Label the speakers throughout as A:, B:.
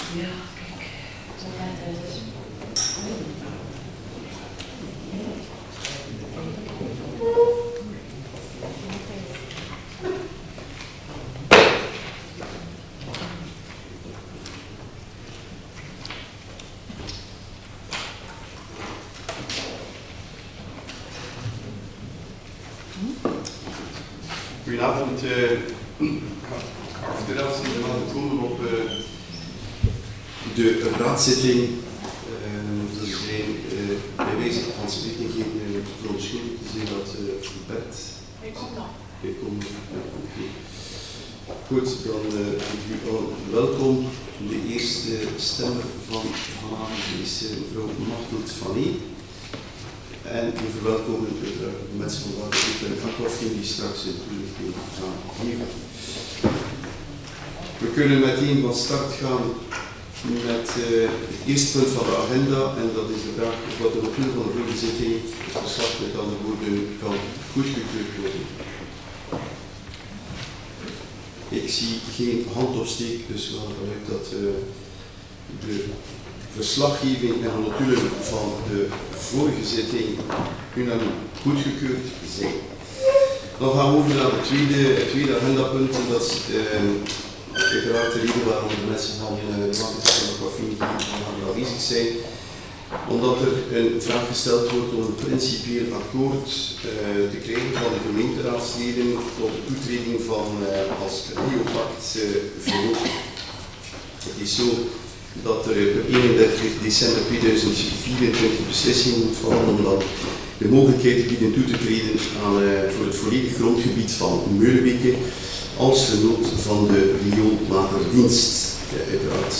A: Ja, kijk.
B: Goedenavond. Federatie is aan komen op de raadszitting. We zijn bij wijze van spreken geen verontschuldiging te zien dat Bert. Ik kom. Goed, dan welkom. De eerste stemmer van vanavond is mevrouw Machteld van Lee. En we verwelkomen de mensen van Watergoed en Aquafin die straks een toelichting gaan geven. We kunnen meteen van start gaan met het eerste punt van de agenda en dat is de vraag of wat de natuur van de vorige zitting, het verslag met andere woorden, kan goedgekeurd worden. Ik zie geen handopsteek, dus we gaan ervan uit dat de verslaggeving en de notulen van de vorige zitting unaniem goedgekeurd zijn. Dan gaan we over naar het tweede agendapunt en dat is uiteraard de reden waarom de mensen van de Watergoed en Aquafin hier aanwezig zijn. Omdat er een vraag gesteld wordt om een principieel akkoord te krijgen van de gemeenteraadsleden tot de toetreding van als Rio-pact verhoogd. Het is zo dat er per 31 december 2024 beslissing moet vallen om dan de mogelijkheid te bieden toe te treden voor het volledige grondgebied van Meulenbeke als vernoot van de rioolwaterdienst, uiteraard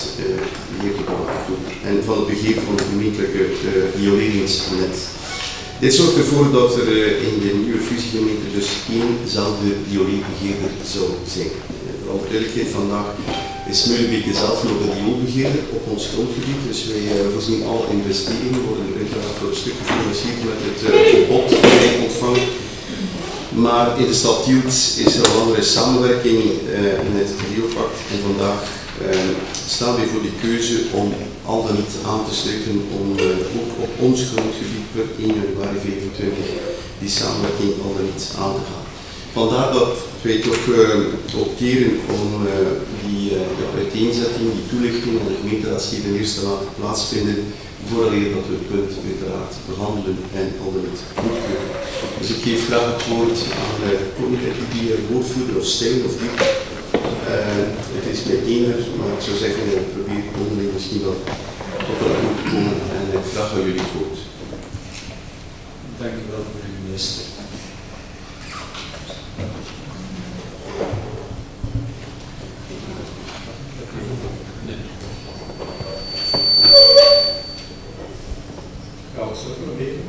B: en van het beheer van het gemeentelijke rioleringsnet. Dit zorgt ervoor dat er in de nieuwe fusiegemeente dus éénzelfde rioolbeheerder zou zijn. Voor alle duidelijkheid, vandaag is Meulenbeke zelf nog de rioolbeheerder op ons grondgebied, dus wij voorzien alle investeringen, worden uiteraard voor een stuk gefinancierd met het gebod dat wij ontvangen. Maar in de statuut is er al andere samenwerking in het Rio-pact en vandaag staan wij voor die keuze om al dan niet aan te sluiten om ook op ons grondgebied per 1 januari 2025 die samenwerking al dan niet aan te gaan. Vandaar dat wij toch opteren om die uiteenzetting, die toelichting aan de gemeenteraadsleden eerst te laten plaatsvinden, vooraleer dat we het punt uiteraard behandelen en al dan niet goedkeuren. Dus ik geef graag het woord aan die woordvoerder of stijl of die. Het is bij ener, maar ik zou zeggen, probeer onderling misschien wel tot een goed te komen en graag aan jullie het woord.
C: Dank u wel, meneer de minister. Gaan we zo proberen?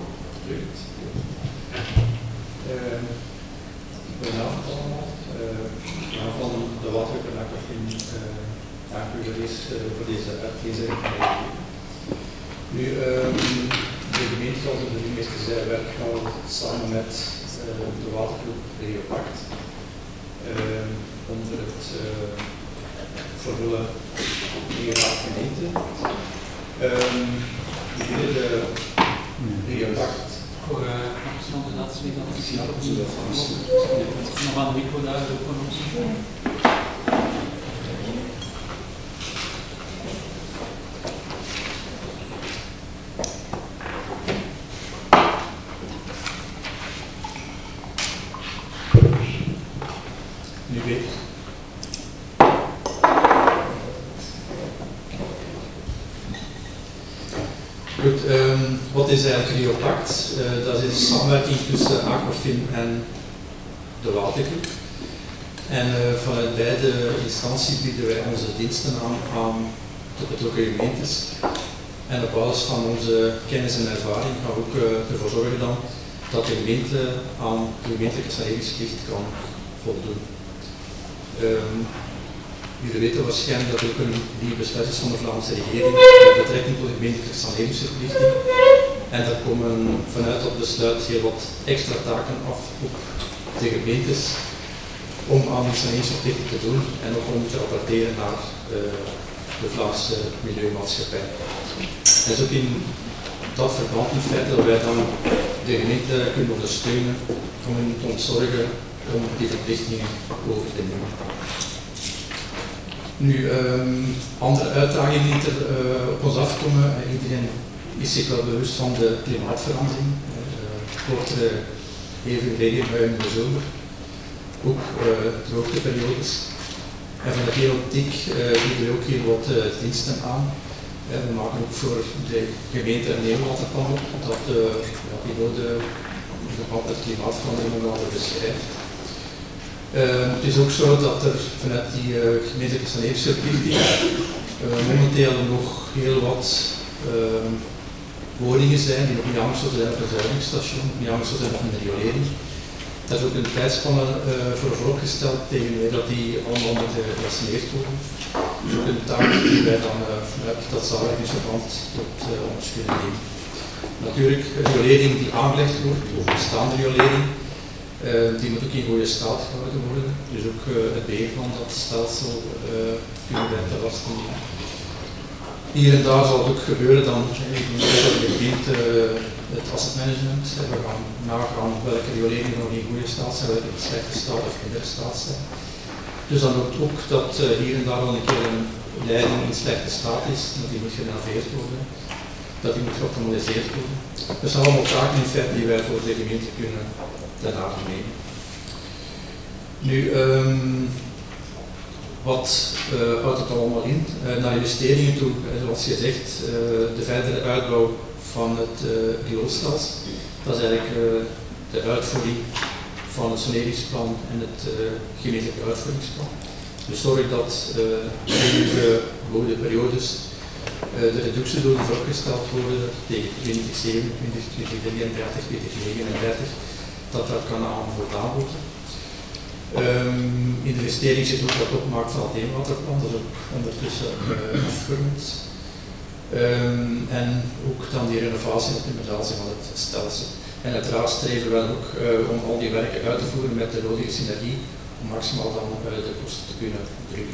C: Goedenavond allemaal. Van de Watergoed en Aquafin dank u voor deze uitlezing. Nu, de gemeente, zoals de minister zei, werkt al samen met de Watergoed Rio-pact onder het vervullen van de gemeente. De Rio-pact.
D: Voor afgesloten dat is nog aan de micro daar voor ons.
C: Nu weet het. Goed, wat is eigenlijk Rio-pact? Dat is een samenwerking tussen Aquafin en de Watergoed. En vanuit beide instanties bieden wij onze diensten aan de betrokken gemeentes. En op basis van onze kennis en ervaring gaan we ook ervoor zorgen dan dat de gemeente aan de gemeentelijke saneringsplicht kan voldoen. Jullie weten waarschijnlijk dat er ook een nieuw besluit is van de Vlaamse regering met betrekking tot de gemeentelijke saneringsverplichting. En daar komen vanuit dat besluit heel wat extra taken af op de gemeentes om aan die saneringsverplichting te doen en ook om te rapporteren naar de Vlaamse Milieumaatschappij. Het is ook in dat verband in feite dat wij dan de gemeente kunnen ondersteunen om hen te ontzorgen om die verplichtingen over te nemen. Nu, andere uitdagingen die er op ons afkomen. Iedereen is zich wel bewust van de klimaatverandering. Kortere, hevige regenbuien in de zomer. Ook droogteperiodes. En van de hele optiek bieden we ook heel wat diensten aan. We maken ook voor de gemeente een neerwaterplan op, dat de klimaatverandering onder andere beschrijft. Het is ook zo dat er vanuit die gemeentelijke saneringsverplichting momenteel nog heel wat woningen zijn die nog niet aangesloten zijn op een zuiveringsstation, niet aangesloten zijn op een riolering. Daar is ook een tijdspanne voor vooropgesteld tegen dat die allemaal moeten gesaneerd worden. Dus ook een taak die wij dan vanuit dat samenwerkingsverband tot ons kunnen nemen. Natuurlijk, een riolering die aangelegd wordt, of een bestaande riolering, die moet ook in goede staat gehouden worden. Dus ook het beheer van dat stelsel kunnen wij te lasten nemen. Hier en daar zal het ook gebeuren dan, dat gebied het asset management. We gaan nagaan welke rioleringen nog in goede staat zijn, welke in slechte staat of minder staat zijn. Dus dan ook dat hier en daar wel een keer een leiding in slechte staat is, dat die moet gerenoveerd worden, dat die moet geoptimaliseerd worden. Dat zijn allemaal taken in feite die wij voor de gemeente kunnen ten harte nemen. Nu, wat houdt het allemaal in? Naar investeringen toe, zoals gezegd, de verdere uitbouw van het rioolstelsel. Dat is eigenlijk de uitvoering van het saneringsplan en het gemeentelijke uitvoeringsplan. Dus zorg dat in de goede periodes de reductiedoelen vooropgesteld worden tegen 2027, 2033, 2039, dat dat kan aan voldaan worden. In de investering zit ook wat opmaak van het eenwaterplan, dat is ook ondertussen afgerond. En ook dan die renovatie en optimalisatie van het stelsel. En uiteraard streven we ook om al die werken uit te voeren met de nodige synergie om maximaal dan de kosten te kunnen drukken.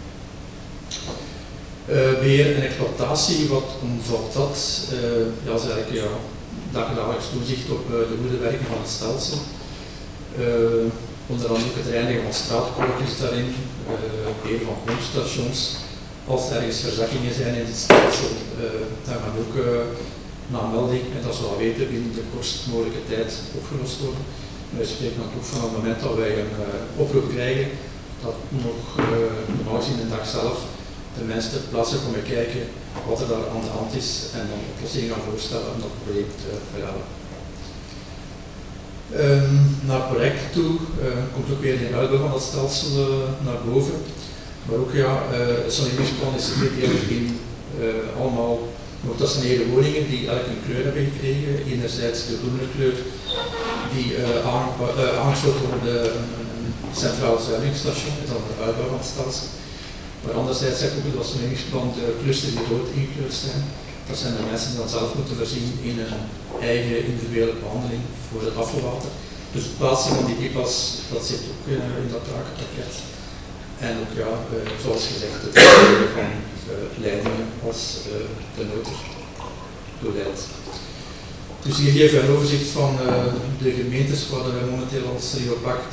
C: Beheer en exploitatie, wat omvat dat? Ja, dat is eigenlijk dagelijks toezicht op de goede werking van het stelsel. Onder andere ook het reinigen van straatkolkjes daarin, beheer van pompstations. Als er ergens verzakkingen zijn in het stelsel, dan gaan ook na melding, en dat zullen we weten, binnen de kortst mogelijke tijd opgelost worden. Wij spreken dan ook van het moment dat wij een oproep krijgen, dat nog normaal gezien de dag zelf de mensen ter plaatse komen kijken wat er daar aan de hand is en dan oplossingen gaan voorstellen om dat probleem te verhelpen. Naar het project toe komt ook weer de uitbouw van dat stelsel naar boven. Maar ook het saneringsplan is gedeeld in allemaal gerotationeerde woningen die elk een kleur hebben gekregen. Enerzijds de groene kleur die aangesloten worden een centraal zuiveringsstation, dat is dan de uitbouw van het stelsel. Maar anderzijds heb ik ook dat saneringsplan de clusters die rood ingekleurd zijn. Dat zijn de mensen die dan zelf moeten voorzien in een eigen individuele behandeling voor het afvalwater. Dus het plaatsen van die pipas, dat zit ook in dat takenpakket. En ook zoals gezegd, het uitvoeren van leidingen als de nood doorleidt. Dus hier geven we een overzicht van de gemeentes waar we momenteel als RioPact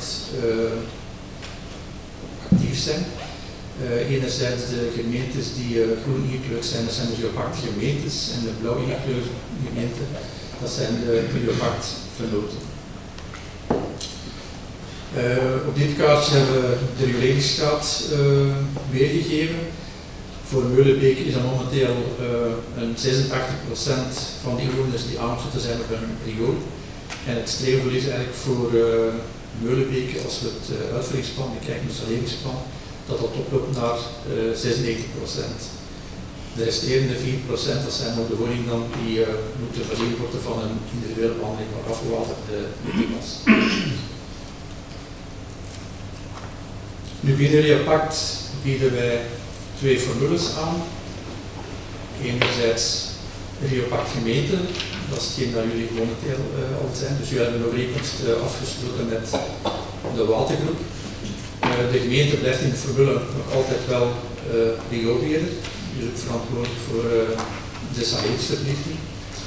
C: actief zijn. Enerzijds de gemeentes die groen ingekleurd zijn, dat zijn de RioPact gemeentes, en de blauw ingekleurde gemeenten, dat zijn de RioPact vernoten. Op dit kaartje hebben we de rioleringsgraad weergegeven. Voor Meulenbeek is dat momenteel een 86% van die inwoners die aangesloten zijn op een riool. En het streven is eigenlijk voor Meulenbeek, als we het uitvoeringsplan bekijken, het saneringsplan, dat oploopt naar 96%. De resterende 4%, dat zijn nog de woningen dan die moeten voorzien worden van een individuele behandeling van afgewater, de pipas. Nu binnen RioPact bieden wij twee formules aan. Enerzijds RioPact gemeente, dat is hetgeen dat jullie momenteel al zijn. Dus jullie hebben een overeenkomst afgesloten met de watergroep. De gemeente blijft in de formule nog altijd wel rioolbeheerder. is ook verantwoordelijk voor de saneringsverplichting.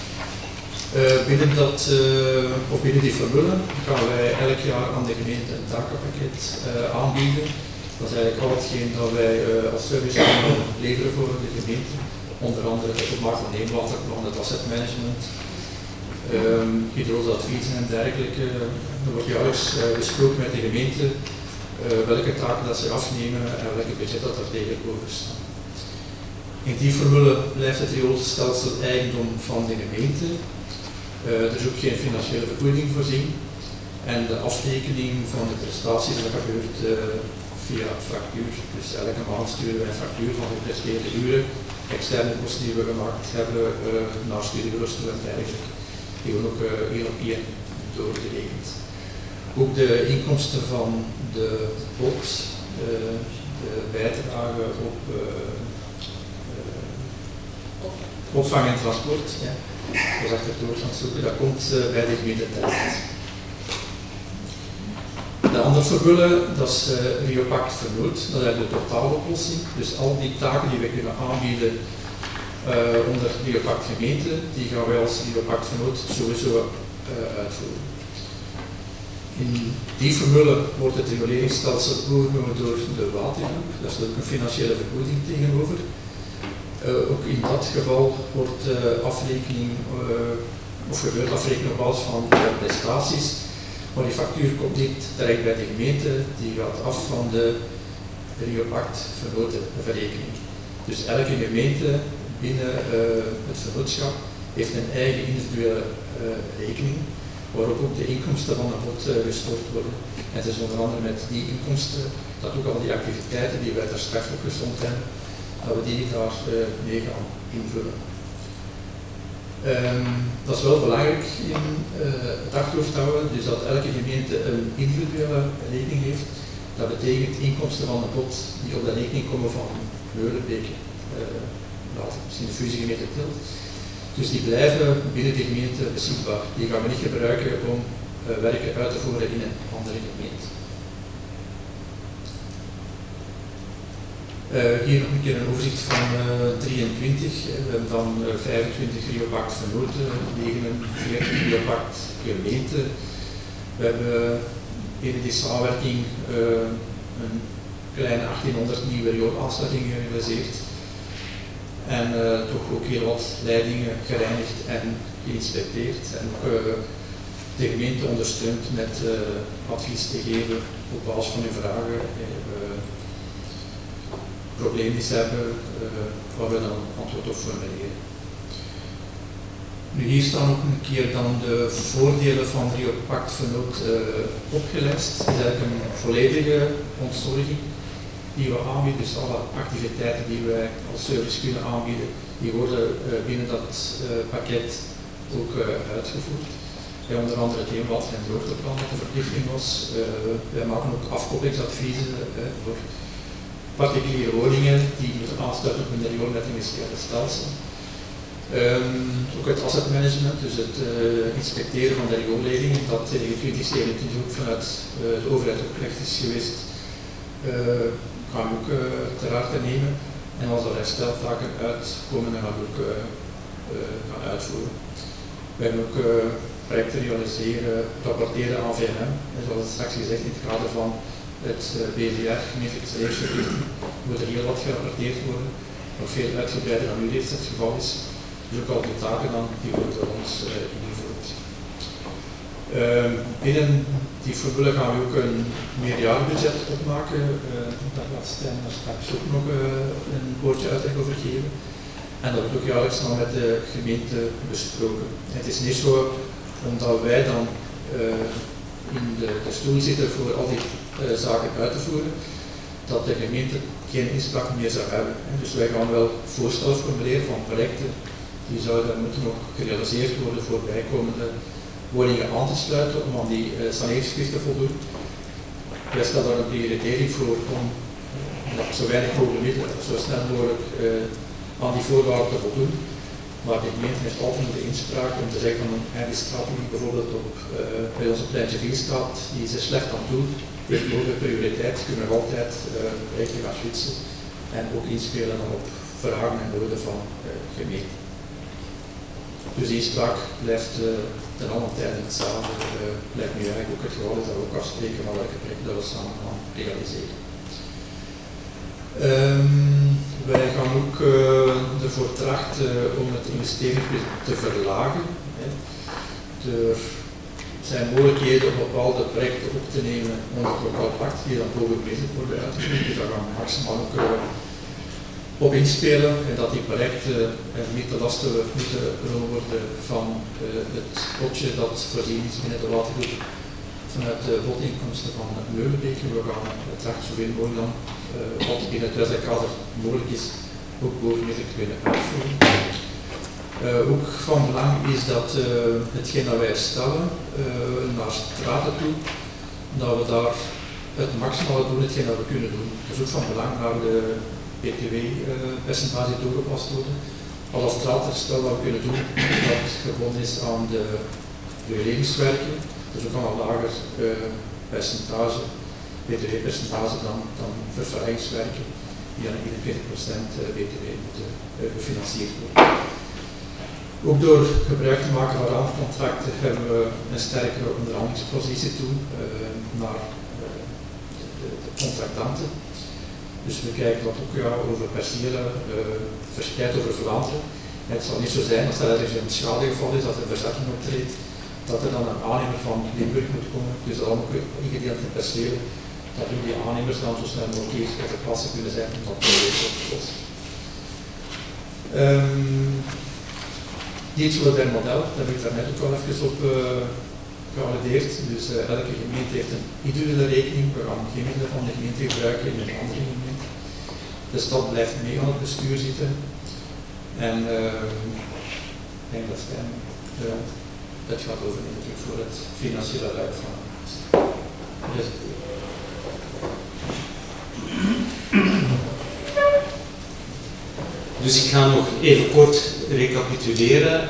C: Binnen die formule gaan wij elk jaar aan de gemeente een takenpakket aanbieden. Dat is eigenlijk al hetgeen dat wij als service kunnen leveren voor de gemeente. Onder andere het opmaken van neemwaterplan, het asset management, hydroseadviezen en dergelijke. Er wordt jaarlijks besproken met de gemeente welke taken dat ze afnemen en welke budget dat er tegenover staat. In die formule blijft het rioolstelsel eigendom van de gemeente. Er is ook geen financiële vergoeding voorzien. En de afrekening van de prestaties dat gebeurt via factuur. Dus elke maand sturen wij een factuur van gepresteerde uren, externe kosten die we gemaakt hebben, naar studiebureaus toe en dergelijke. Die worden ook 1 op 1 doorgerekend. Ook de inkomsten van de pot, de bijdrage op opvang en transport, ja. Dat is achter het woord aan het zoeken, dat komt bij de gemeente terecht. De andere formule, dat is Riopact Vernoot, dat is de totaaloplossing. Dus al die taken die we kunnen aanbieden onder Riopact Gemeente, die gaan wij als Riopact Vernoot sowieso uitvoeren. In die formule wordt het rioleringsstelsel overgenomen door de watergroep, daar staat ook een financiële vergoeding tegenover. Ook in dat geval wordt afrekening, of gebeurt afrekening op basis van de prestaties, maar die factuur komt niet direct bij de gemeente, die gaat af van de Riopact vernoten verrekening. Dus elke gemeente binnen het vernootschap heeft een eigen individuele rekening, waarop ook de inkomsten van het bod gestort worden. En het is onder andere met die inkomsten dat ook al die activiteiten die wij daar straks opgezond hebben, dat we die daar mee gaan invullen. Dat is wel belangrijk in het achterhoofd houden, dus dat elke gemeente een individuele rekening heeft. Dat betekent inkomsten van de pot die op de rekening komen van Meulenbeek, misschien de fusiegemeente Tielt. Dus die blijven binnen de gemeente beschikbaar. Die gaan we niet gebruiken om werken uit te voeren in een andere gemeente. Hier nog een keer een overzicht van 23. We hebben dan 25 Riopact Vernoten, 49 Riopact Gemeente. We hebben binnen die samenwerking een kleine 1800 nieuwe rioolaansluitingen gerealiseerd. En toch ook heel wat leidingen gereinigd en geïnspecteerd. En ook de gemeente ondersteund met advies te geven op basis van hun vragen. Problemen hebben waar we dan antwoord op formuleren. Nu hier staan ook een keer dan de voordelen van Riopact Vernoot opgelijst. Het is eigenlijk een volledige ontzorging die we aanbieden, dus alle activiteiten die wij als service kunnen aanbieden, die worden binnen dat pakket ook uitgevoerd. Onder andere het hemelwater- en droogteplan dat de verplichting was. Wij maken ook afkoppelingsadviezen voor particuliere woningen die moeten aansluiten op een riool met een gescheiden stelsel. Ook het asset management, dus het inspecteren van de rioolleidingen, dat in 2027 ook vanuit de overheid opgelegd is geweest, gaan we ook ter harte nemen. En als er hersteltaken uitkomen, dan gaan we ook gaan uitvoeren. We hebben ook projecten realiseren, rapporteren aan VNM, en zoals het straks gezegd in het kader van het BVR, gemeentelijke saneringsverplichting, moet er heel wat gerapporteerd worden, nog veel uitgebreider dan nu reeds het geval is. Dus ook al die taken dan, die worden door ons ingevoerd. Binnen die formule gaan we ook een meerjarenbudget opmaken. Daar gaat Stijn daar straks ook nog een woordje uitleg over geven. En dat wordt ook jaarlijks dan met de gemeente besproken. Het is niet zo omdat wij dan in de stoel zitten voor al die zaken uit te voeren, dat de gemeente geen inspraak meer zou hebben. Dus wij gaan wel voorstellen formuleren van projecten die zouden moeten nog gerealiseerd worden voor bijkomende woningen aan te sluiten om aan die saneringsplicht te voldoen. Wij stellen daar een prioritering voor om zo weinig mogelijk middelen, zo snel mogelijk aan die voorwaarden te voldoen. Maar de gemeente heeft altijd nog de inspraak om te zeggen van die straat die bijvoorbeeld op bij onze Pleintje Vielstraat, die is er slecht aan toe, heeft hoge prioriteit, kunnen we altijd projecten gaan switchen en ook inspelen op vragen en noden van gemeenten. Dus die inspraak blijft ten alle tijde hetzelfde. Blijft nu eigenlijk ook het geval is dat we ook afspreken van welke projecten dat we samen gaan realiseren. Wij gaan ook ervoor trachten om het investeringsbudget te verlagen. Er zijn mogelijkheden om bepaalde projecten op te nemen onder het lokaal pact die dan bovenwezenlijk worden uitgevoerd. Dus daar gaan we maximaal ook op inspelen en dat die projecten niet te lasten moeten genomen worden van het potje dat voorzien is binnen de watergroep vanuit de botinkomsten van het Meulenbeek. We gaan trachten zoveel mogelijk dan wat binnen het wettelijke mogelijk is ook bovenwezenlijk te kunnen uitvoeren. Ook van belang is dat hetgeen dat wij stellen naar straten toe, dat we daar het maximale doen, hetgeen dat we kunnen doen. Dat is ook van belang naar de BTW-percentage toegepast worden. Alle straatherstel dat we kunnen doen, dat gebonden is aan de reguleringswerken, dat is ook aan een lager percentage, BTW-percentage dan verfraaiingswerken, die aan 21% BTW moeten gefinancierd worden. Ook door gebruik te maken van raamcontracten hebben we een sterkere onderhandelingspositie toe naar de contractanten. Dus we kijken dat ook over percelen verspreid over Vlaanderen. Het zal niet zo zijn als er ergens een schadegeval is, dat er verzekking optreedt, dat er dan een aannemer van Limburg moet komen. Dus dat allemaal ingedeeld in percelen, dat ook die aannemers dan zo snel mogelijk hier ter plaatse kunnen zijn om dat probleem op te lossen. Dit solidair model, daar heb ik daarnet ook al even op gealludeerd. Dus elke gemeente heeft een individuele rekening. We gaan geen middelen van de gemeente gebruiken in een andere gemeente. De stad blijft mee aan het bestuur zitten. En ik denk dat Stijn het gaat overnemen voor het financiële luik van het.
A: Dus ik ga nog even kort recapituleren.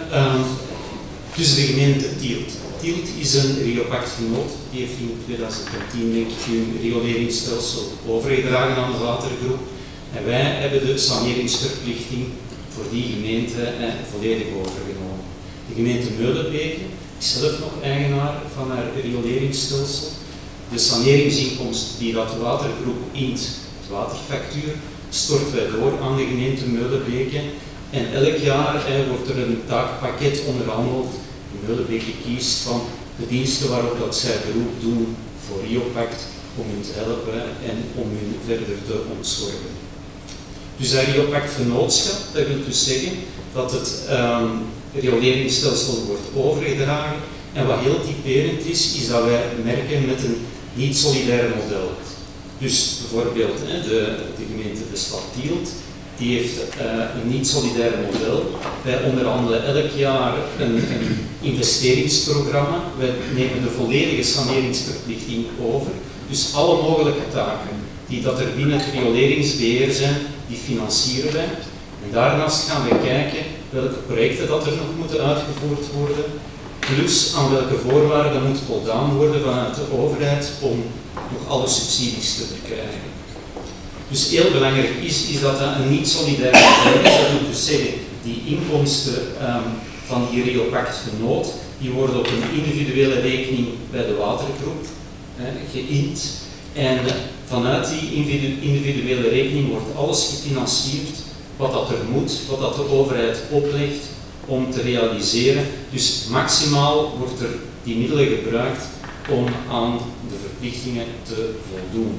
A: Dus de gemeente Tielt. Tielt is een Riopact-vennoot. Die heeft in 2010 denk ik hun rioleringsstelsel overgedragen aan de watergroep. En wij hebben de saneringsverplichting voor die gemeente volledig overgenomen. De gemeente Meulenbeke is zelf nog eigenaar van haar rioleringsstelsel. De saneringsinkomst die dat de watergroep int, de waterfactuur, storten wij door aan de gemeente Meulenbeke. En elk jaar wordt er een taakpakket onderhandeld. Meulenbeke kiest van de diensten waarop dat zij beroep doen voor Riopact om hun te helpen en om hun verder te ontzorgen. Dus dat Riopact-vennootschap, dat wil dus zeggen dat het rioleringsstelsel wordt overgedragen. En wat heel typerend is dat wij merken met een niet-solidair model. Dus bijvoorbeeld de gemeente de stad Tielt, die heeft een niet-solidair model. Wij onderhandelen elk jaar een investeringsprogramma. Wij nemen de volledige saneringsverplichting over. Dus alle mogelijke taken die dat er binnen het rioleringsbeheer zijn, die financieren wij. En daarnaast gaan we kijken welke projecten dat er nog moeten uitgevoerd worden, plus aan welke voorwaarden moet voldaan worden vanuit de overheid om nog alle subsidies te verkrijgen. Dus heel belangrijk is dat dat een niet-solidair model is. Dat wil dus zeggen, die inkomsten van die Riopact-vennoot, die worden op een individuele rekening bij de watergroep geïnd. En vanuit die individuele rekening wordt alles gefinancierd wat dat er moet, wat dat de overheid oplegt om te realiseren. Dus maximaal wordt er die middelen gebruikt om aan de verplichtingen te voldoen.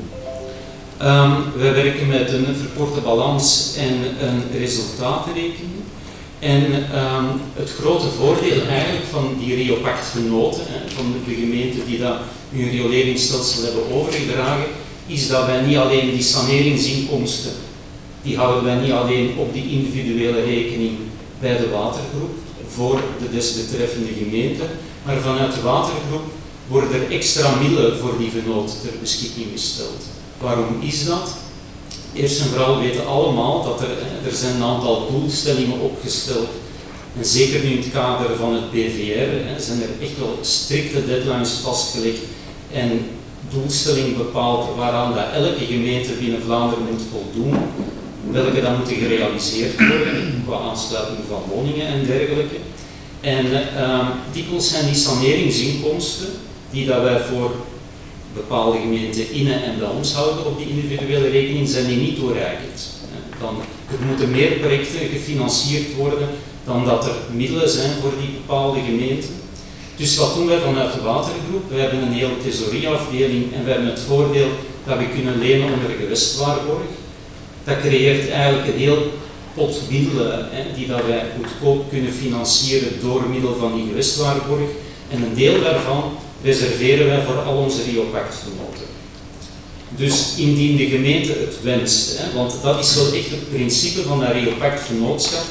A: Wij werken met een verkorte balans en een resultatenrekening. En het grote voordeel eigenlijk van die Riopact-vennoten, van de gemeenten die dat hun rioleringsstelsel hebben overgedragen, is dat wij niet alleen die saneringsinkomsten, die houden wij niet alleen op die individuele rekening bij de watergroep voor de desbetreffende gemeente, maar vanuit de watergroep worden er extra middelen voor die vennoot ter beschikking gesteld. Waarom is dat? Eerst en vooral weten allemaal dat er zijn een aantal doelstellingen opgesteld. En zeker nu in het kader van het BVR zijn er echt wel strikte deadlines vastgelegd en doelstellingen bepaald waaraan dat elke gemeente binnen Vlaanderen moet voldoen. welke dan moeten gerealiseerd worden qua aansluiting van woningen en dergelijke. En dikwijls zijn die saneringsinkomsten die dat wij voor bepaalde gemeenten innen en bij ons houden op die individuele rekening, zijn die niet toereikend. Er moeten meer projecten gefinancierd worden dan dat er middelen zijn voor die bepaalde gemeenten. Dus wat doen wij vanuit de watergroep? We hebben een hele thesorieafdeling en we hebben het voordeel dat we kunnen lenen onder gewestwaarborg. Dat creëert eigenlijk een heel pot middelen die dat wij goedkoop kunnen financieren door middel van die gewestwaarborg. En een deel daarvan reserveren wij voor al onze Riopact-vernoten. Dus indien de gemeente het wenst, want dat is wel echt het principe van dat Riopact-vernootschap.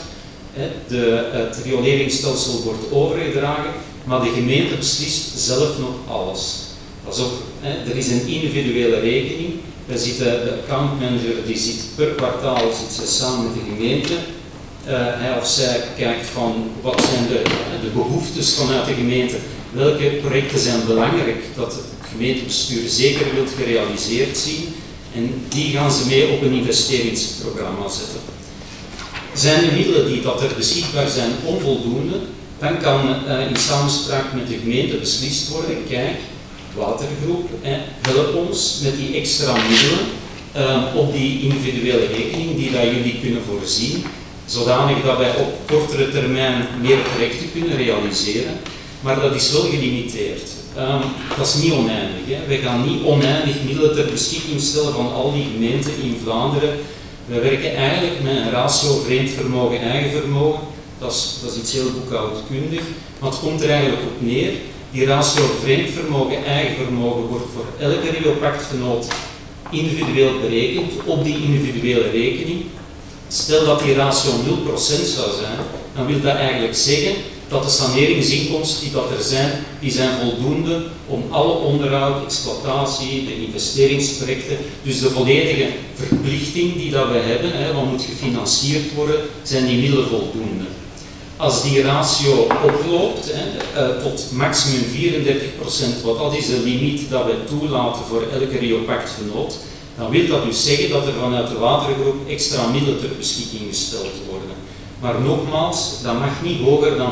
A: Het rioleringsstelsel wordt overgedragen, maar de gemeente beslist zelf nog alles. Pas op, er is een individuele rekening. De accountmanager die zit per kwartaal samen met de gemeente. Hij of zij kijkt van wat zijn de behoeftes vanuit de gemeente. Welke projecten zijn belangrijk dat het gemeentebestuur zeker wilt gerealiseerd zien. En die gaan ze mee op een investeringsprogramma zetten. Zijn de middelen die dat er beschikbaar zijn onvoldoende, dan kan in samenspraak met de gemeente beslist worden, kijk, watergroep, help ons met die extra middelen op die individuele rekening die dat jullie kunnen voorzien, zodanig dat wij op kortere termijn meer projecten kunnen realiseren, maar dat is wel gelimiteerd. Dat is niet oneindig. We gaan niet oneindig middelen ter beschikking stellen van al die gemeenten in Vlaanderen. We werken eigenlijk met een ratio vreemd vermogen, eigen vermogen. Dat is iets heel boekhoudkundig, maar het komt er eigenlijk op neer. Die ratio vreemd vermogen, eigen vermogen wordt voor elke Riopact-vernoot individueel berekend op die individuele rekening. Stel dat die ratio 0% zou zijn, dan wil dat eigenlijk zeggen dat de saneringsinkomsten die dat er zijn, die zijn voldoende om alle onderhoud, exploitatie, de investeringsprojecten, dus de volledige verplichting die dat we hebben, wat moet gefinancierd worden, zijn die middelen voldoende. Als die ratio oploopt tot maximum 34%, wat dat is de limiet dat we toelaten voor elke Riopact-vernoot, dan wil dat dus zeggen dat er vanuit de watergroep extra middelen ter beschikking gesteld worden. Maar nogmaals, dat mag niet hoger dan 34%.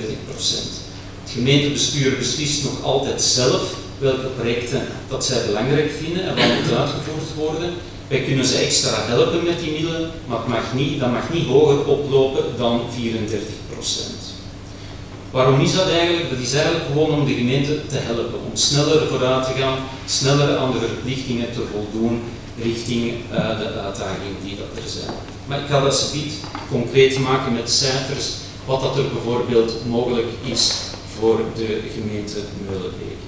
A: Het gemeentebestuur beslist nog altijd zelf welke projecten dat zij belangrijk vinden en wat moet uitgevoerd worden. Wij kunnen ze extra helpen met die middelen, maar dat mag niet hoger oplopen dan 34%. Waarom is dat eigenlijk? Dat is eigenlijk gewoon om de gemeente te helpen, om sneller vooruit te gaan, sneller aan de verplichtingen te voldoen richting de uitdagingen die dat er zijn. Maar ik ga dat subiet concreet maken met cijfers, wat dat er bijvoorbeeld mogelijk is voor de gemeente Meulenbeke.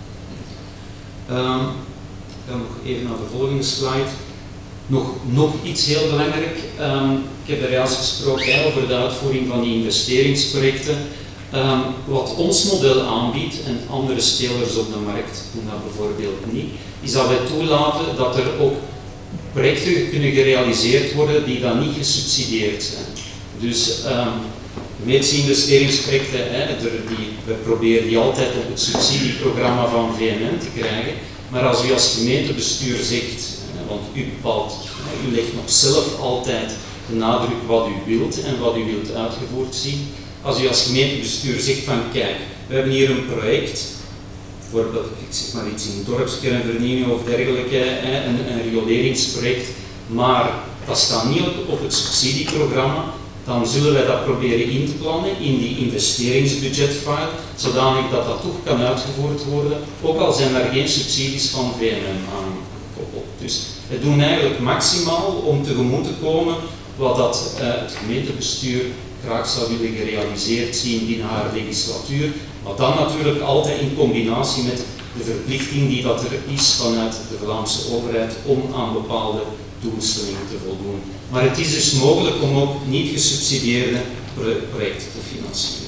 A: Ik ga nog even naar de volgende slide. Nog iets heel belangrijk. Ik heb er juist gesproken over de uitvoering van die investeringsprojecten. Wat ons model aanbiedt, en andere spelers op de markt doen dat bijvoorbeeld niet, is dat wij toelaten dat er ook projecten kunnen gerealiseerd worden die dan niet gesubsidieerd zijn. Dus de meeste investeringsprojecten, we proberen die altijd op het subsidieprogramma van VMN te krijgen, maar als u als gemeentebestuur zegt, want u bepaalt, u legt nog zelf altijd de nadruk wat u wilt en wat u wilt uitgevoerd zien. Als u als gemeentebestuur zegt van kijk, we hebben hier een project, bijvoorbeeld ik zeg maar iets in dorpskernvernieuwing of dergelijke, een rioleringsproject, maar dat staat niet op het subsidieprogramma, dan zullen wij dat proberen in te plannen in die investeringsbudgetfile, zodanig dat dat toch kan uitgevoerd worden, ook al zijn er geen subsidies van VMM aangekoppeld. Dus we doen eigenlijk maximaal om tegemoet te komen wat dat het gemeentebestuur graag zou willen gerealiseerd zien binnen haar legislatuur, maar dan natuurlijk altijd in combinatie met de verplichting die dat er is vanuit de Vlaamse overheid om aan bepaalde doelstellingen te voldoen. Maar het is dus mogelijk om ook niet gesubsidieerde projecten te financieren.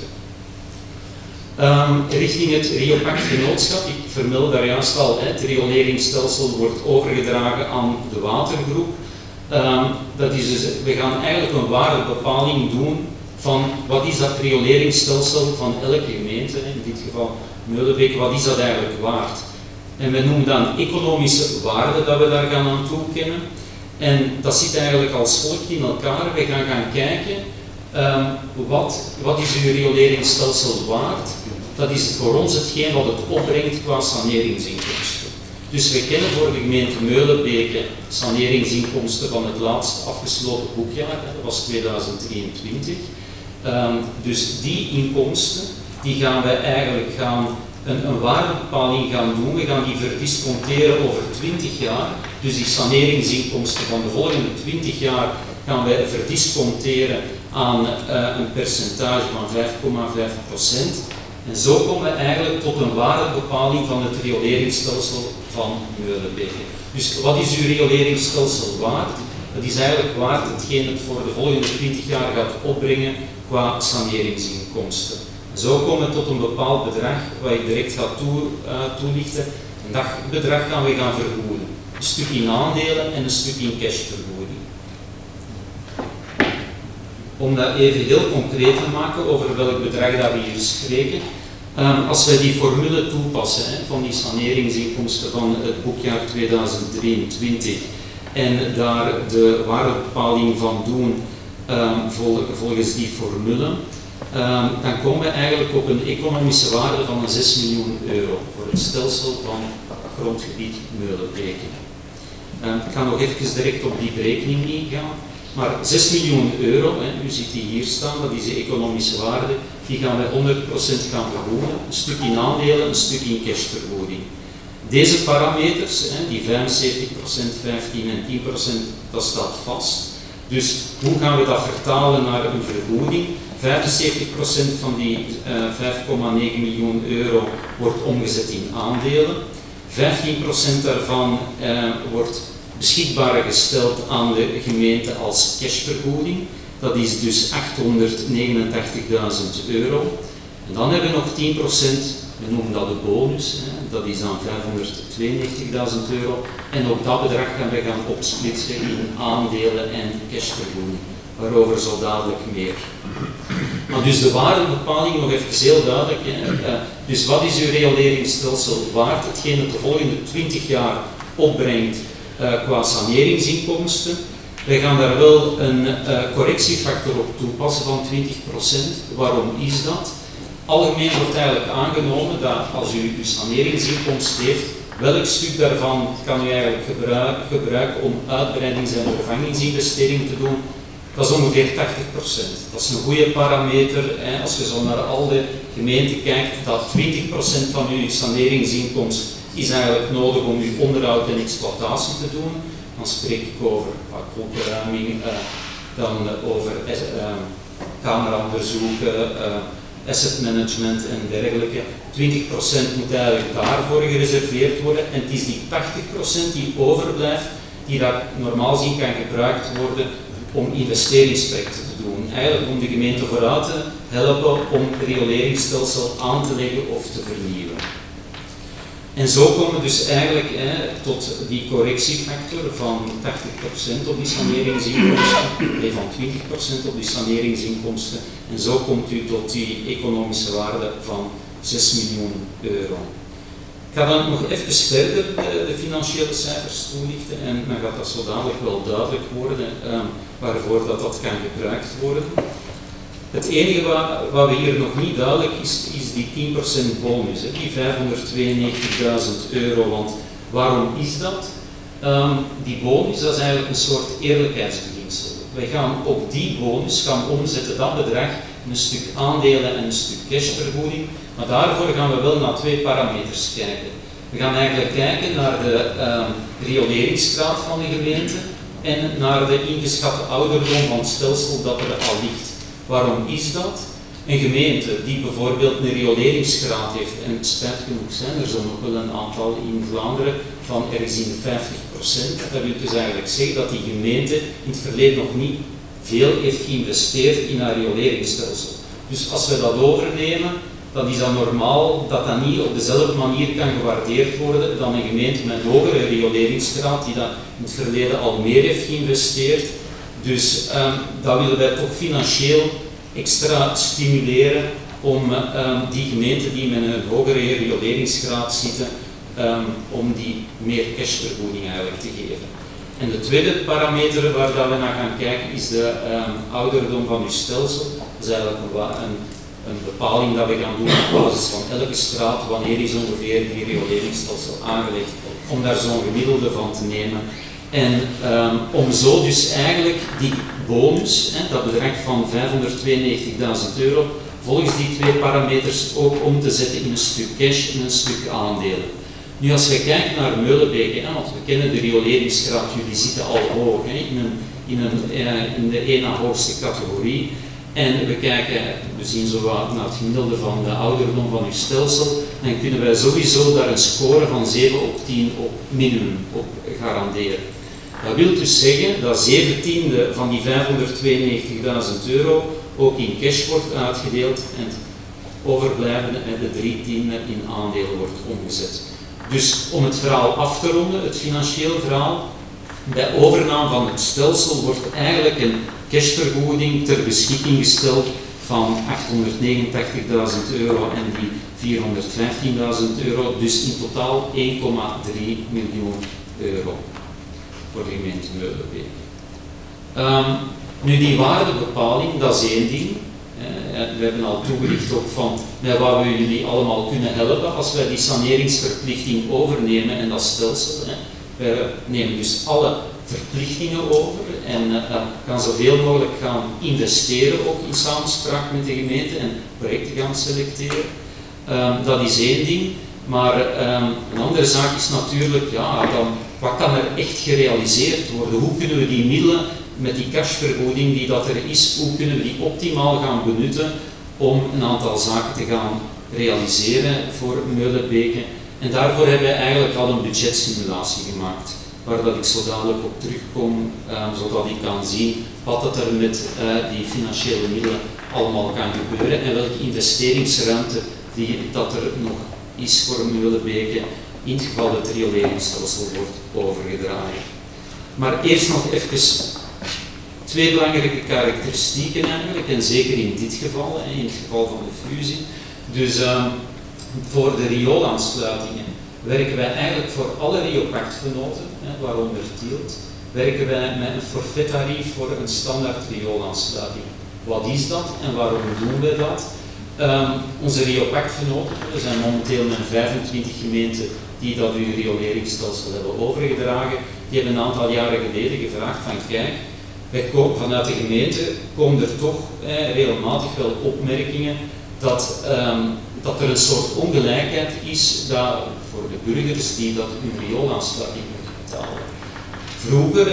A: Richting het Riopact-vernootschap, ik vermeld daar juist al, het rioleringsstelsel wordt overgedragen aan de watergroep. Dat is dus, we gaan eigenlijk een waardebepaling doen van wat is dat rioleringsstelsel van elke gemeente, in dit geval Meulenbeke, wat is dat eigenlijk waard? En we noemen dan economische waarde dat we daar gaan aan toekennen. En dat zit eigenlijk als volgt in elkaar. We gaan kijken, wat is uw rioleringsstelsel waard? Dat is voor ons hetgeen wat het opbrengt qua saneringsinkomsten. Dus we kennen voor de gemeente Meulenbeke saneringsinkomsten van het laatst afgesloten boekjaar, dat was 2023. Dus die inkomsten, die gaan we eigenlijk een waardebepaling gaan doen. We gaan die verdisconteren over 20 jaar. Dus die saneringsinkomsten van de volgende 20 jaar gaan wij verdisconteren aan een percentage van 5,5%. En zo komen we eigenlijk tot een waardebepaling van het rioleringsstelsel van Meulenbeke. Dus wat is uw rioleringsstelsel waard? Dat is eigenlijk waard hetgeen het voor de volgende 20 jaar gaat opbrengen qua saneringsinkomsten. En zo komen we tot een bepaald bedrag, wat ik direct ga toelichten. En dat bedrag gaan we gaan vergoeden. Een stuk in aandelen en een stuk in cashvergoeding. Om dat even heel concreet te maken over welk bedrag dat we hier spreken. Als wij die formule toepassen van die saneringsinkomsten van het boekjaar 2023 en daar de waardebepaling van doen volgens die formule, dan komen we eigenlijk op een economische waarde van 6 miljoen euro voor het stelsel van grondgebied Meulenbeke. Ik ga nog even direct op die berekening ingaan. Maar 6 miljoen euro, u ziet die hier staan, dat is de economische waarde, die gaan wij 100% gaan vergoeden. Een stuk in aandelen, een stuk in cashvergoeding. Deze parameters, die 75%, 15% en 10%, dat staat vast. Dus hoe gaan we dat vertalen naar een vergoeding? 75% van die 5,9 miljoen euro wordt omgezet in aandelen. 15% daarvan wordt beschikbaar gesteld aan de gemeente als cashvergoeding. Dat is dus 889.000 euro. En dan hebben we nog 10%, we noemen dat de bonus, dat is dan 592.000 euro. En ook dat bedrag gaan we gaan opsplitsen in aandelen en cashvergoeding. Waarover zo dadelijk meer. Maar dus de waardebepaling nog even heel duidelijk. Dus wat is uw rioleringsstelsel waard? Hetgeen het de volgende 20 jaar opbrengt qua saneringsinkomsten. Wij gaan daar wel een correctiefactor op toepassen van 20%. Waarom is dat? Algemeen wordt eigenlijk aangenomen dat als u uw saneringsinkomst heeft, welk stuk daarvan kan u eigenlijk gebruiken om uitbreidings- en vervangingsinvesteringen te doen? Dat is ongeveer 80%. Dat is een goede parameter. Als je zo naar al de gemeenten kijkt, dat 20% van uw saneringsinkomst is eigenlijk nodig om uw onderhoud en exploitatie te doen. Dan spreek ik over opruiming, dan over cameraonderzoeken, asset management en dergelijke. 20% moet eigenlijk daarvoor gereserveerd worden en het is die 80% die overblijft, die daar normaal gezien kan gebruikt worden om investeringsprojecten te doen. Eigenlijk om de gemeente vooruit te helpen om het rioleringsstelsel aan te leggen of te vernieuwen. En zo komen we dus eigenlijk tot die correctiefactor van 80% op die saneringsinkomsten, van 20% op die saneringsinkomsten. En zo komt u tot die economische waarde van 6 miljoen euro. Ik ga dan nog even verder de financiële cijfers toelichten en dan gaat dat zo dadelijk wel duidelijk worden waarvoor dat kan gebruikt worden. Het enige wat we hier nog niet duidelijk is die 10% bonus, die 592.000 euro. Want waarom is dat? Die bonus, dat is eigenlijk een soort eerlijkheidsbeginsel. Wij gaan op die bonus gaan omzetten, dat bedrag, in een stuk aandelen en een stuk cashvergoeding. Maar daarvoor gaan we wel naar twee parameters kijken. We gaan eigenlijk kijken naar de rioleringsgraad van de gemeente en naar de ingeschatte ouderdom van het stelsel dat er al ligt. Waarom is dat? Een gemeente die bijvoorbeeld een rioleringsgraad heeft, en spijt genoeg zijn er zo nog wel een aantal in Vlaanderen van ergens in de 50%, dat wil dus eigenlijk zeggen dat die gemeente in het verleden nog niet veel heeft geïnvesteerd in haar rioleringsstelsel. Dus als we dat overnemen, dan is dat normaal dat dat niet op dezelfde manier kan gewaardeerd worden dan een gemeente met een hogere rioleringsgraad die dat in het verleden al meer heeft geïnvesteerd. Dus dat willen wij toch financieel extra stimuleren om die gemeenten die met een hogere rioleringsgraad zitten, om die meer cashvergoeding eigenlijk te geven. En de tweede parameter waar dat we naar gaan kijken is de ouderdom van uw stelsel. Dat is eigenlijk een bepaling dat we gaan doen op basis van elke straat, wanneer is ongeveer die rioleringsstelsel aangelegd, om daar zo'n gemiddelde van te nemen. En om zo dus eigenlijk die bonus, dat bedrag van €592.000, volgens die twee parameters ook om te zetten in een stuk cash en een stuk aandelen. Nu als we kijken naar Meulenbeke, want we kennen de rioleringsgraad, jullie zitten al hoog in de ene hoogste categorie. En we zien zo wat naar het gemiddelde van de ouderdom van uw stelsel, dan kunnen wij sowieso daar een score van 7 op 10 op minimum op garanderen. Dat wil dus zeggen dat 17e van die €592.000 ook in cash wordt uitgedeeld en het overblijvende, de 3/10 in aandelen wordt omgezet. Dus om het verhaal af te ronden, het financieel verhaal, bij overname van het stelsel wordt eigenlijk een cashvergoeding ter beschikking gesteld van €889.000 en die €415.000, dus in totaal €1,3 miljoen voor de gemeente Meulenbeke. Nu die waardebepaling, dat is één ding. We hebben al toegelicht op van met wat we jullie allemaal kunnen helpen als wij die saneringsverplichting overnemen en dat stelsel. We nemen dus alle verplichtingen over en gaan zoveel mogelijk gaan investeren, ook in samenspraak met de gemeente en projecten gaan selecteren. Dat is één ding, maar een andere zaak is natuurlijk, wat kan er echt gerealiseerd worden? Hoe kunnen we die middelen met die cashvergoeding die dat er is, hoe kunnen we die optimaal gaan benutten om een aantal zaken te gaan realiseren voor Meulenbeke? En daarvoor hebben we eigenlijk al een budgetsimulatie gemaakt, waar dat ik zo dadelijk op terugkom, zodat ik kan zien wat dat er met die financiële middelen allemaal kan gebeuren en welke investeringsruimte dat er nog is voor Meulenbeke in het geval dat het rioleringsstelsel wordt overgedragen. Maar eerst nog even twee belangrijke karakteristieken eigenlijk, en zeker in dit geval, in het geval van de fusie. Dus voor de rioolaansluitingen werken wij eigenlijk voor alle riopactgenoten, waaronder Tielt, werken wij met een forfaittarief voor een standaard rioolaansluiting. Wat is dat en waarom doen wij dat? Onze riopactgenoten, er zijn momenteel met 25 gemeenten die dat uw rioleringsstelsel hebben overgedragen, die hebben een aantal jaren geleden gevraagd van kijk, vanuit de gemeente komen er toch regelmatig wel opmerkingen dat er een soort ongelijkheid is dat voor de burgers die dat hun rioolaansluiting moeten betalen. Vroeger,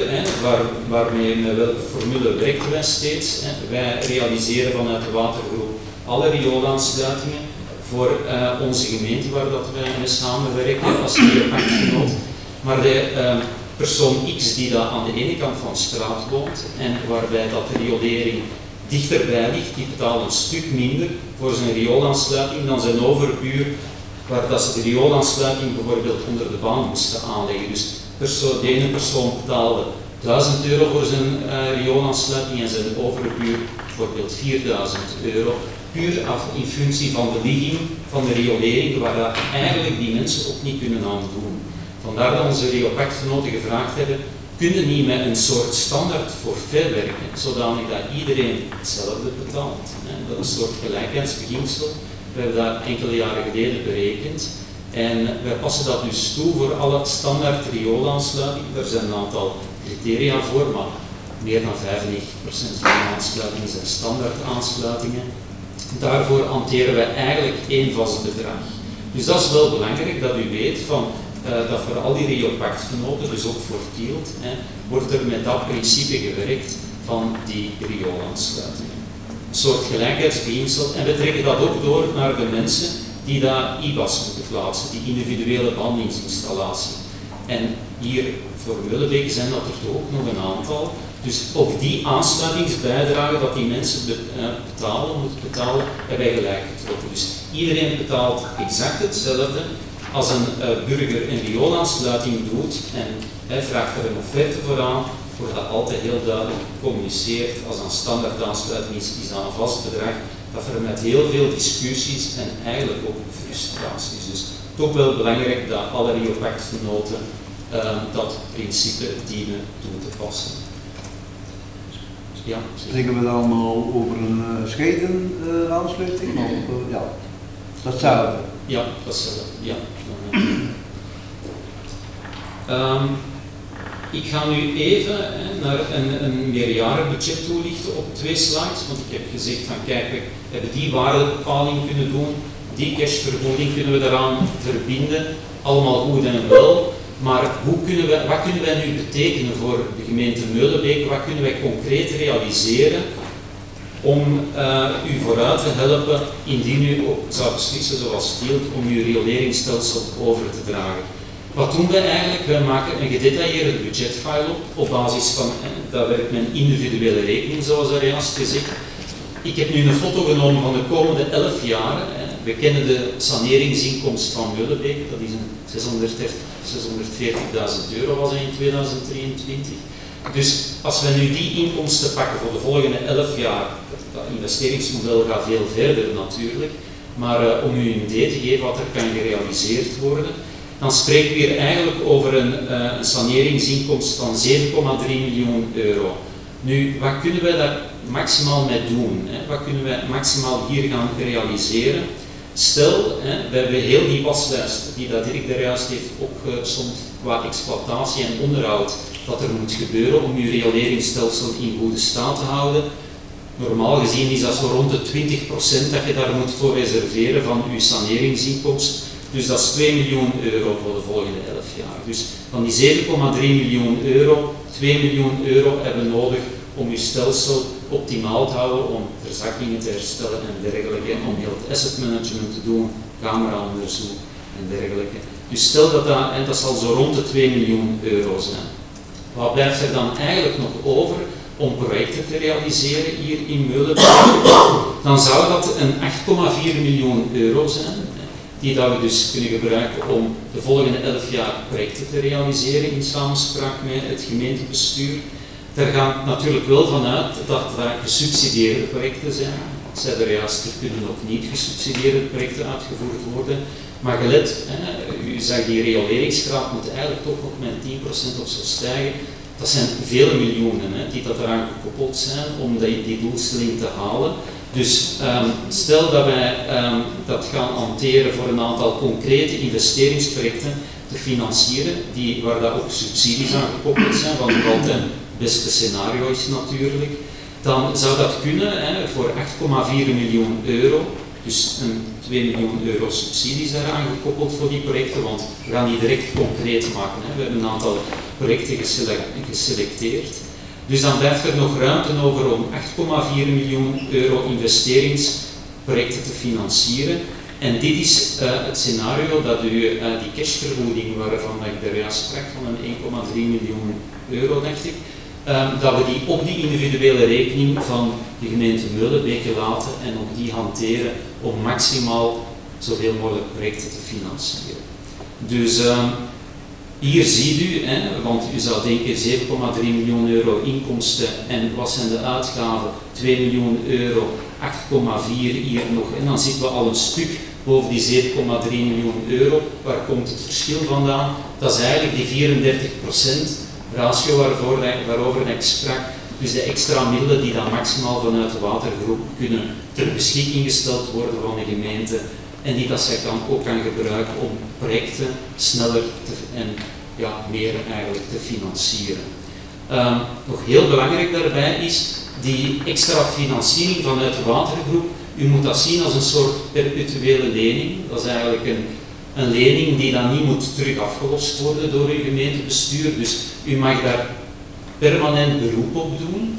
A: met welke formule werkten wij steeds? Wij realiseren vanuit de watergroep alle rioolaansluitingen voor onze gemeente waar dat wij mee samenwerken als riopactgenoot. Maar de persoon X die dat aan de ene kant van de straat woont en waarbij dat de riolering dichterbij ligt, die betaalt een stuk minder voor zijn rioolaansluiting dan zijn overbuur, waar dat ze de rioolaansluiting bijvoorbeeld onder de baan moesten aanleggen. Dus de ene persoon betaalde €1.000 voor zijn rioolaansluiting en zijn overbuur bijvoorbeeld €4.000, puur in functie van de ligging van de riolering, waar dat eigenlijk die mensen ook niet kunnen aan doen. Vandaar dat onze riopactgenoten gevraagd hebben, kunnen niet met een soort standaard forfait werken, zodanig dat iedereen hetzelfde betaalt. Dat is een soort gelijkheidsbeginsel. We hebben dat enkele jaren geleden berekend. En wij passen dat dus toe voor alle standaard rioolaansluitingen. Er zijn een aantal criteria voor, maar meer dan 95% van de aansluitingen zijn standaard aansluitingen. Daarvoor hanteren wij eigenlijk één vast bedrag. Dus dat is wel belangrijk dat u weet van dat voor al die riopactgenoten, dus ook voor Tielt, wordt er met dat principe gewerkt van die rioolaansluitingen. Een soort gelijkheidsbeginsel, en we trekken dat ook door naar de mensen die daar IBA's moeten plaatsen, die individuele behandelingsinstallatie. En hier voor Meulenbeke zijn dat er toch ook nog een aantal. Dus ook die aansluitingsbijdrage dat die mensen moeten betalen, hebben wij gelijk getrokken. Dus iedereen betaalt exact hetzelfde. Als een burger een rioolaansluiting doet en hij vraagt er een offerte voor aan, wordt dat altijd heel duidelijk gecommuniceerd. Als een standaard aansluiting is dat een vast bedrag, dat er met heel veel discussies en eigenlijk ook frustraties. Dus toch wel belangrijk dat alle riopactgenoten dat principe dienen toe te passen. Ja,
E: Spreken we dan al over een scheiden aansluiting? Ja, datzelfde.
A: Ja, datzelfde. Ja. Ik ga nu even naar een meerjarenbudget toelichten op 2 slides, want ik heb gezegd van kijk, we hebben die waardebepaling kunnen doen, die cashvergoeding kunnen we daaraan verbinden, allemaal goed en wel, maar wat kunnen wij nu betekenen voor de gemeente Meulenbeek, wat kunnen wij concreet realiseren om u vooruit te helpen indien u ook zou beslissen zoals Tielt om uw rioleringsstelsel over te dragen. Wat doen wij eigenlijk? Wij maken een gedetailleerde budgetfile op basis van, dat werkt met een individuele rekening zoals er juist gezegd. Ik heb nu een foto genomen van de komende 11 jaar. We kennen de saneringsinkomst van Meulenbeek, dat is een 640.000 euro was in 2023. Dus als we nu die inkomsten pakken voor de volgende 11 jaar, dat investeringsmodel gaat veel verder natuurlijk, maar om u een idee te geven wat er kan gerealiseerd worden, dan spreken we hier eigenlijk over een saneringsinkomst van 7,3 miljoen euro. Nu, wat kunnen wij daar maximaal mee doen? Wat kunnen wij maximaal hier gaan realiseren? Stel, we hebben heel die waslijst die dat Dirk daar juist heeft opgesomd qua exploitatie en onderhoud dat er moet gebeuren om uw rioleringsstelsel in goede staat te houden. Normaal gezien is dat zo rond de 20% dat je daar moet voor reserveren van uw saneringsinkomst. Dus dat is 2 miljoen euro voor de volgende 11 jaar. Dus van die 7,3 miljoen euro, 2 miljoen euro hebben we nodig om uw stelsel optimaal te houden, om verzakkingen te herstellen en dergelijke, om heel het asset management te doen, cameraonderzoek en dergelijke. Dus stel dat zal zo rond de 2 miljoen euro zijn. Wat blijft er dan eigenlijk nog over om projecten te realiseren hier in Meulenbeek? Dan zou dat een 8,4 miljoen euro zijn, die dat we dus kunnen gebruiken om de volgende 11 jaar projecten te realiseren in samenspraak met het gemeentebestuur. Daar gaat natuurlijk wel vanuit dat dat gesubsidieerde projecten zijn. Ik zei er juist, er kunnen nog niet gesubsidieerde projecten uitgevoerd worden. Maar gelet, u zag die rioleringsgraad moet eigenlijk toch nog met 10% of zo stijgen. Dat zijn vele miljoenen die dat eraan gekoppeld zijn om die doelstelling te halen. Dus stel dat wij dat gaan hanteren voor een aantal concrete investeringsprojecten te financieren, waar dat ook subsidies aan gekoppeld zijn, want wat het beste scenario is natuurlijk, dan zou dat kunnen voor 8,4 miljoen euro, dus een 2 miljoen euro subsidies daaraan gekoppeld voor die projecten, want we gaan die direct concreet maken. We hebben een aantal projecten geselecteerd. Dus dan blijft er nog ruimte over om 8,4 miljoen euro investeringsprojecten te financieren. En dit is het scenario dat u die cashvergoeding waarvan ik daar juist sprak, van een 1,3 miljoen euro dacht ik, dat we die op die individuele rekening van de gemeente Meulenbeek laten en op die hanteren om maximaal zoveel mogelijk projecten te financieren. Dus hier ziet u, want u zou denken 7,3 miljoen euro inkomsten en wat zijn de uitgaven? 2 miljoen euro, 8,4 hier nog en dan zitten we al een stuk boven die 7,3 miljoen euro. Waar komt het verschil vandaan? Dat is eigenlijk die 34% ratio waarover ik sprak. Dus de extra middelen die dan maximaal vanuit de watergroep kunnen ter beschikking gesteld worden van de gemeente en die dat zij ook kan gebruiken om projecten sneller en meer eigenlijk te financieren. Nog heel belangrijk daarbij is die extra financiering vanuit de watergroep. U moet dat zien als een soort perpetuele lening. Dat is eigenlijk een lening die dan niet moet terug afgelost worden door uw gemeentebestuur. Dus u mag daar permanent beroep op doen.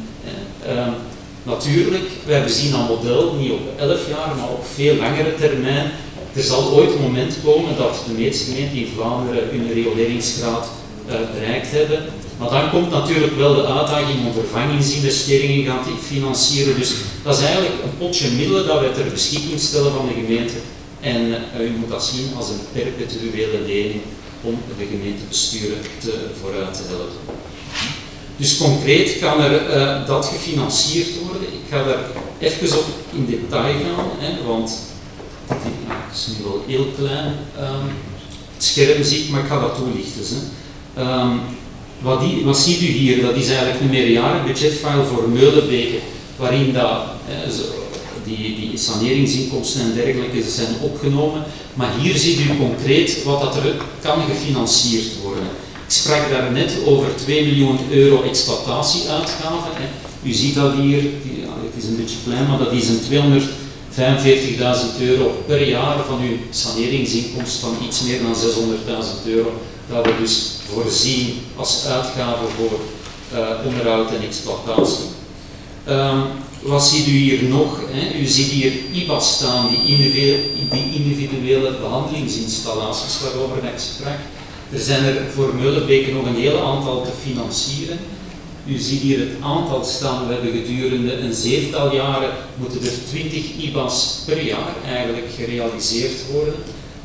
A: Natuurlijk, wij bezien een model niet op 11 jaar, maar op veel langere termijn. Er zal ooit een moment komen dat de meeste gemeenten in Vlaanderen hun rioleringsgraad bereikt hebben. Maar dan komt natuurlijk wel de uitdaging om vervangingsinvesteringen gaan financieren. Dus dat is eigenlijk een potje middelen dat wij ter beschikking stellen van de gemeente. En u moet dat zien als een perpetuele lening om de gemeentebesturen vooruit te helpen. Dus concreet kan er dat gefinancierd worden. Ik ga daar even op in detail gaan, want het is nu wel heel klein, het scherm zie ik, maar ik ga dat toelichten. Wat ziet u hier? Dat is eigenlijk een meerjarenbudgetfile voor Meulenbeke, waarin die saneringsinkomsten en dergelijke zijn opgenomen. Maar hier ziet u concreet wat dat er kan gefinancierd worden. Ik sprak daar net over 2 miljoen euro exploitatieuitgaven. U ziet dat hier, het is een beetje klein, maar dat is een 245.000 euro per jaar van uw saneringsinkomst van iets meer dan 600.000 euro. Dat we dus voorzien als uitgave voor onderhoud en exploitatie. Wat ziet u hier nog? U ziet hier IBA staan, die individuele behandelingsinstallaties waarover ik sprak. Er zijn er voor Meulenbeke nog een heel aantal te financieren. U ziet hier het aantal staan. We hebben gedurende een 7-tal jaren moeten er 20 IBA's per jaar eigenlijk gerealiseerd worden.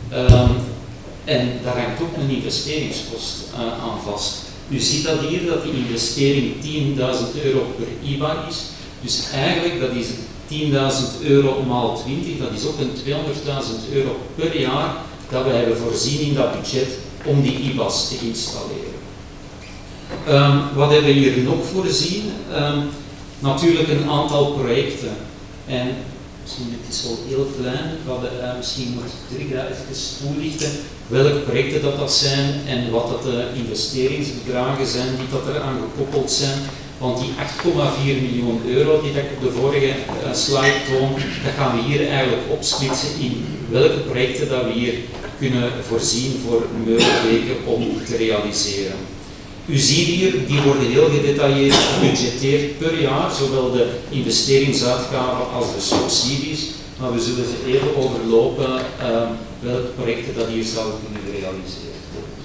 A: En daar hangt ook een investeringskost aan vast. U ziet dat hier, dat die investering 10.000 euro per IBA is. Dus eigenlijk, dat is 10.000 euro maal 20, dat is ook een 200.000 euro per jaar dat we hebben voorzien in dat budget om die IBA's te installeren. Wat hebben we hier nog voorzien? Natuurlijk een aantal projecten. En misschien het is wel heel klein, misschien moet ik even toelichten welke projecten dat zijn en wat dat de investeringsbedragen zijn die dat er aan gekoppeld zijn. Want die 8,4 miljoen euro die ik op de vorige slide toon, dat gaan we hier eigenlijk opsplitsen in welke projecten dat we hier kunnen voorzien voor Meulenbeke om te realiseren. U ziet hier, die worden heel gedetailleerd gebudgeteerd per jaar, zowel de investeringsuitgaven als de subsidies, maar we zullen ze even overlopen welke projecten dat hier zouden kunnen gerealiseerd worden.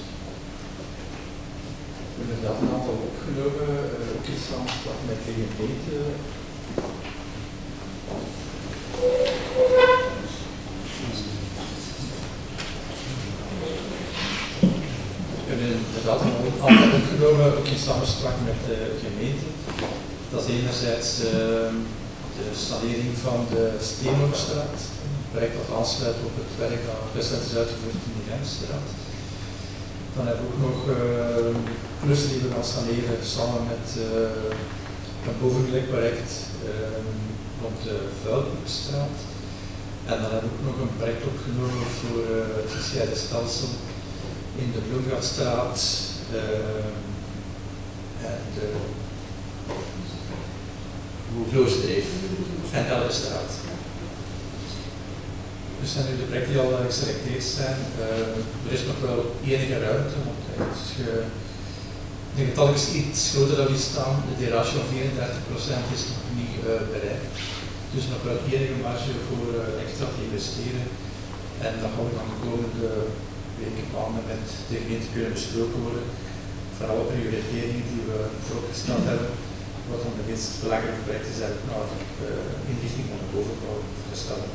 C: We hebben inderdaad een aantal opgenomen, ook in samenwerking met de gemeente. We hebben inderdaad een aantal opgenomen, ook in samenwerking met de gemeente. Dat is enerzijds de sanering van de Steenhoekstraat, een project dat aansluit op het werk dat recent is uitgevoerd in de Remstraat. Dan hebben we ook nog klussen die we gaan saneren samen met een bovengelijk project rond de Vuilbroekstraat. En dan hebben we ook nog een project opgenomen voor het gescheiden stelsel in de Bloemgaardstraat en de Roosdreef en Ellestraat. Dus zijn nu de projecten die al geselecteerd zijn. Er is nog wel enige ruimte, want de getallen is iets groter dan die staan. De ratio van 34% is nog niet bereikt. Dus nog wel enige marge voor extra te investeren. En dat gaan we dan de komende weken maanden met de gemeente kunnen besproken worden. Voor alle prioriteringen die we vooropgesteld hebben. Wat dan de minst belangrijke projecten zijn, naar inrichting van de bovenbouw te stellen.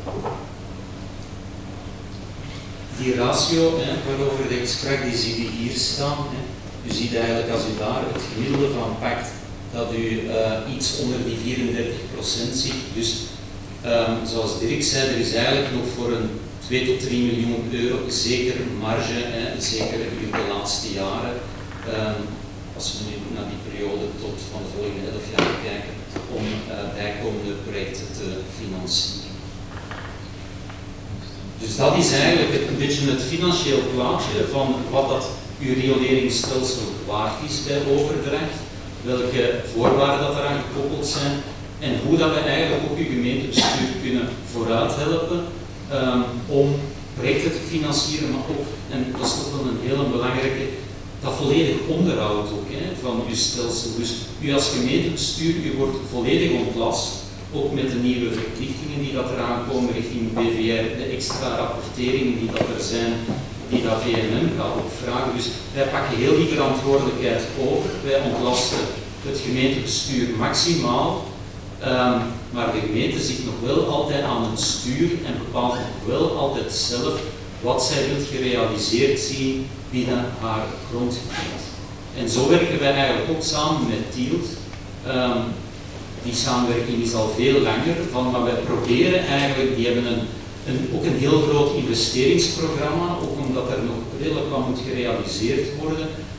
A: Die ratio waarover ik sprak, die zie je hier staan. U ziet eigenlijk als u daar het gemiddelde van pakt, dat u iets onder die 34% ziet. Dus zoals Dirk zei, er is eigenlijk nog voor een 2 tot 3 miljoen euro zeker marge, zeker in de laatste jaren. Als we nu naar die periode tot van de volgende 11 jaar kijken, om bijkomende projecten te financieren. Dus dat is eigenlijk een beetje het financieel plaatje van wat dat uw rioleringsstelsel waard is bij overdracht, welke voorwaarden dat eraan gekoppeld zijn en hoe dat we eigenlijk ook uw gemeentebestuur kunnen vooruit helpen om projecten te financieren, maar ook, en dat is toch wel een hele belangrijke, dat volledig onderhoud ook van uw stelsel. Dus u als gemeentebestuur, u wordt volledig ontlast, ook met de nieuwe verplichtingen die dat eraan komen richting BVR, de extra rapporteringen die dat er zijn, die dat VNM gaat opvragen. Dus wij pakken heel die verantwoordelijkheid over, wij ontlasten het gemeentebestuur maximaal, maar de gemeente zit nog wel altijd aan het stuur en bepaalt nog wel altijd zelf wat zij wil gerealiseerd zien binnen haar grondgebied. En zo werken wij eigenlijk ook samen met Tielt. Die samenwerking is al veel langer, maar wij proberen eigenlijk, die hebben ook een heel groot investeringsprogramma, ook omdat er nog redelijk wat moet gerealiseerd worden,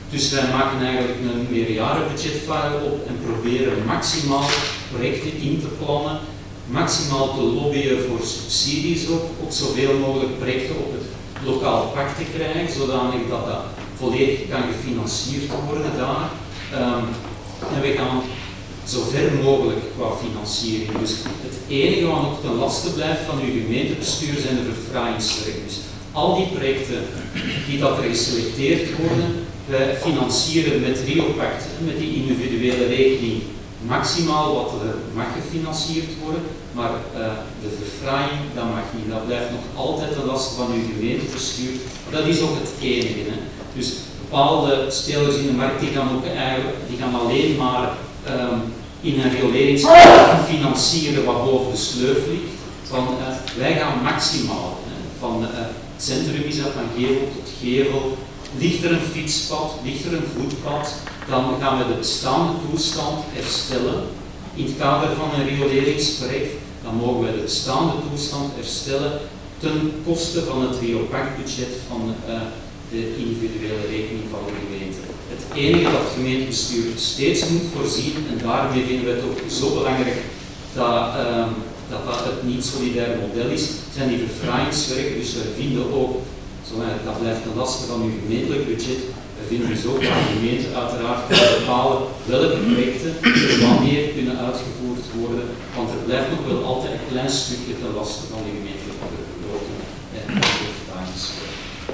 A: Dus wij maken eigenlijk een meerjarenbudgetfile op en proberen maximaal projecten in te plannen, maximaal te lobbyen voor subsidies ook zoveel mogelijk projecten op het lokaal pak te krijgen, zodanig dat dat volledig kan gefinancierd worden daar. En we gaan zo ver mogelijk qua financiering. Dus het enige wat nog ten laste blijft van uw gemeentebestuur zijn de verfraaiingswerken. Dus al die projecten die dat er geselecteerd worden, wij financieren met RioPact, met die individuele rekening, maximaal wat er mag gefinancierd worden, maar de verfraaiing, dat mag niet. Dat blijft nog altijd de last van uw gemeentebestuur. Dat is ook het enige. Hè. Dus bepaalde spelers in de markt die gaan alleen maar in een rioleringsplan financieren wat boven de sleuf ligt. Wij gaan maximaal. Van het centrum is dat van gevel tot gevel. Ligt er een fietspad, ligt er een voetpad, dan gaan we de bestaande toestand herstellen. In het kader van een rioleringsproject, dan mogen we de bestaande toestand herstellen ten koste van het RioPact-budget van de individuele rekening van de gemeente. Het enige dat het gemeentebestuur steeds moet voorzien, en daarmee vinden we het ook zo belangrijk dat het niet solidair model is, zijn die verfraaiingswerken. Dus we vinden ook, dat blijft ten laste van uw gemeentelijk budget, we vinden dus ook dat de gemeente uiteraard kan bepalen welke projecten wanneer kunnen uitgevoerd worden, want er blijft nog wel altijd een klein stukje ten laste van de gemeentelijke begroting en de verfraaiingswerken.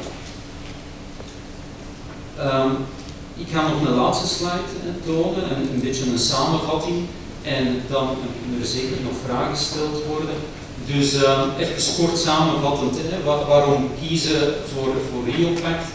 A: Ik ga nog een laatste slide tonen, een beetje een samenvatting. En dan kunnen er zeker nog vragen gesteld worden. Dus even kort samenvattend, waarom kiezen voor RioPact?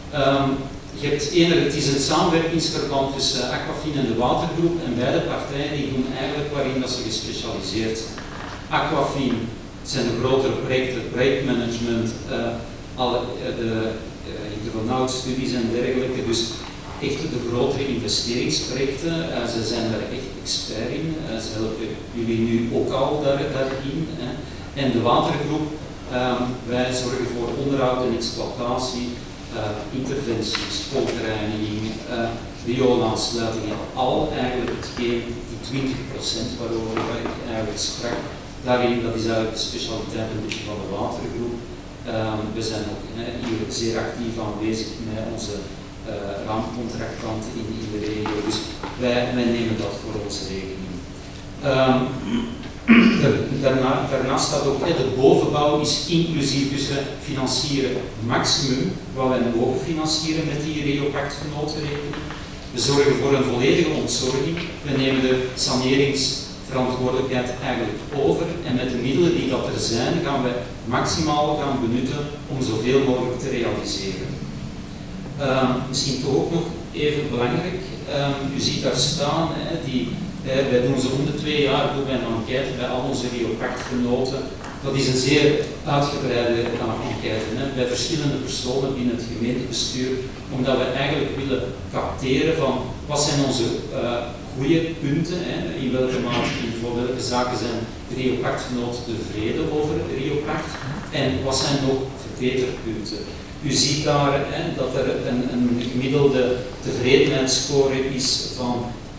A: Het is een samenwerkingsverband tussen Aquafin en de Watergroep en beide partijen die doen eigenlijk waarin dat ze gespecialiseerd zijn. Aquafin zijn de grotere projecten, projectmanagement, de hydronautstudies en dergelijke. Dus echt de grotere investeringsprojecten, ze zijn daar echt expert in, ze helpen jullie nu ook al daarin. En de Watergroep, wij zorgen voor onderhoud en exploitatie, interventies, spoelreiniging, rioolaansluitingen, al eigenlijk hetgeen, die 20% waarover ik eigenlijk sprak, daarin, dat is eigenlijk de specialiteit een beetje van de Watergroep. We zijn ook hier zeer actief aanwezig met onze raamcontractanten in de regio, dus wij nemen dat voor onze rekening. Daarnaast staat ook, de bovenbouw is inclusief, dus we financieren maximum wat wij mogen financieren met die RioPact-genotenrekening. We zorgen voor een volledige ontzorging, we nemen de saneringsverantwoordelijkheid eigenlijk over en met de middelen die dat er zijn, gaan we maximaal gaan benutten om zoveel mogelijk te realiseren. Misschien toch ook nog even belangrijk, u ziet daar staan, wij doen zo om de 2 jaar doen wij een enquête bij al onze RioPact-genoten. Dat is een zeer uitgebreide enquête bij verschillende personen binnen het gemeentebestuur, omdat we eigenlijk willen capteren van wat zijn onze goede punten, in welke mate, voor welke zaken zijn RioPact-genoten tevreden over RioPact en wat zijn nog verbeterpunten. U ziet daar dat er een gemiddelde tevredenheidsscore is van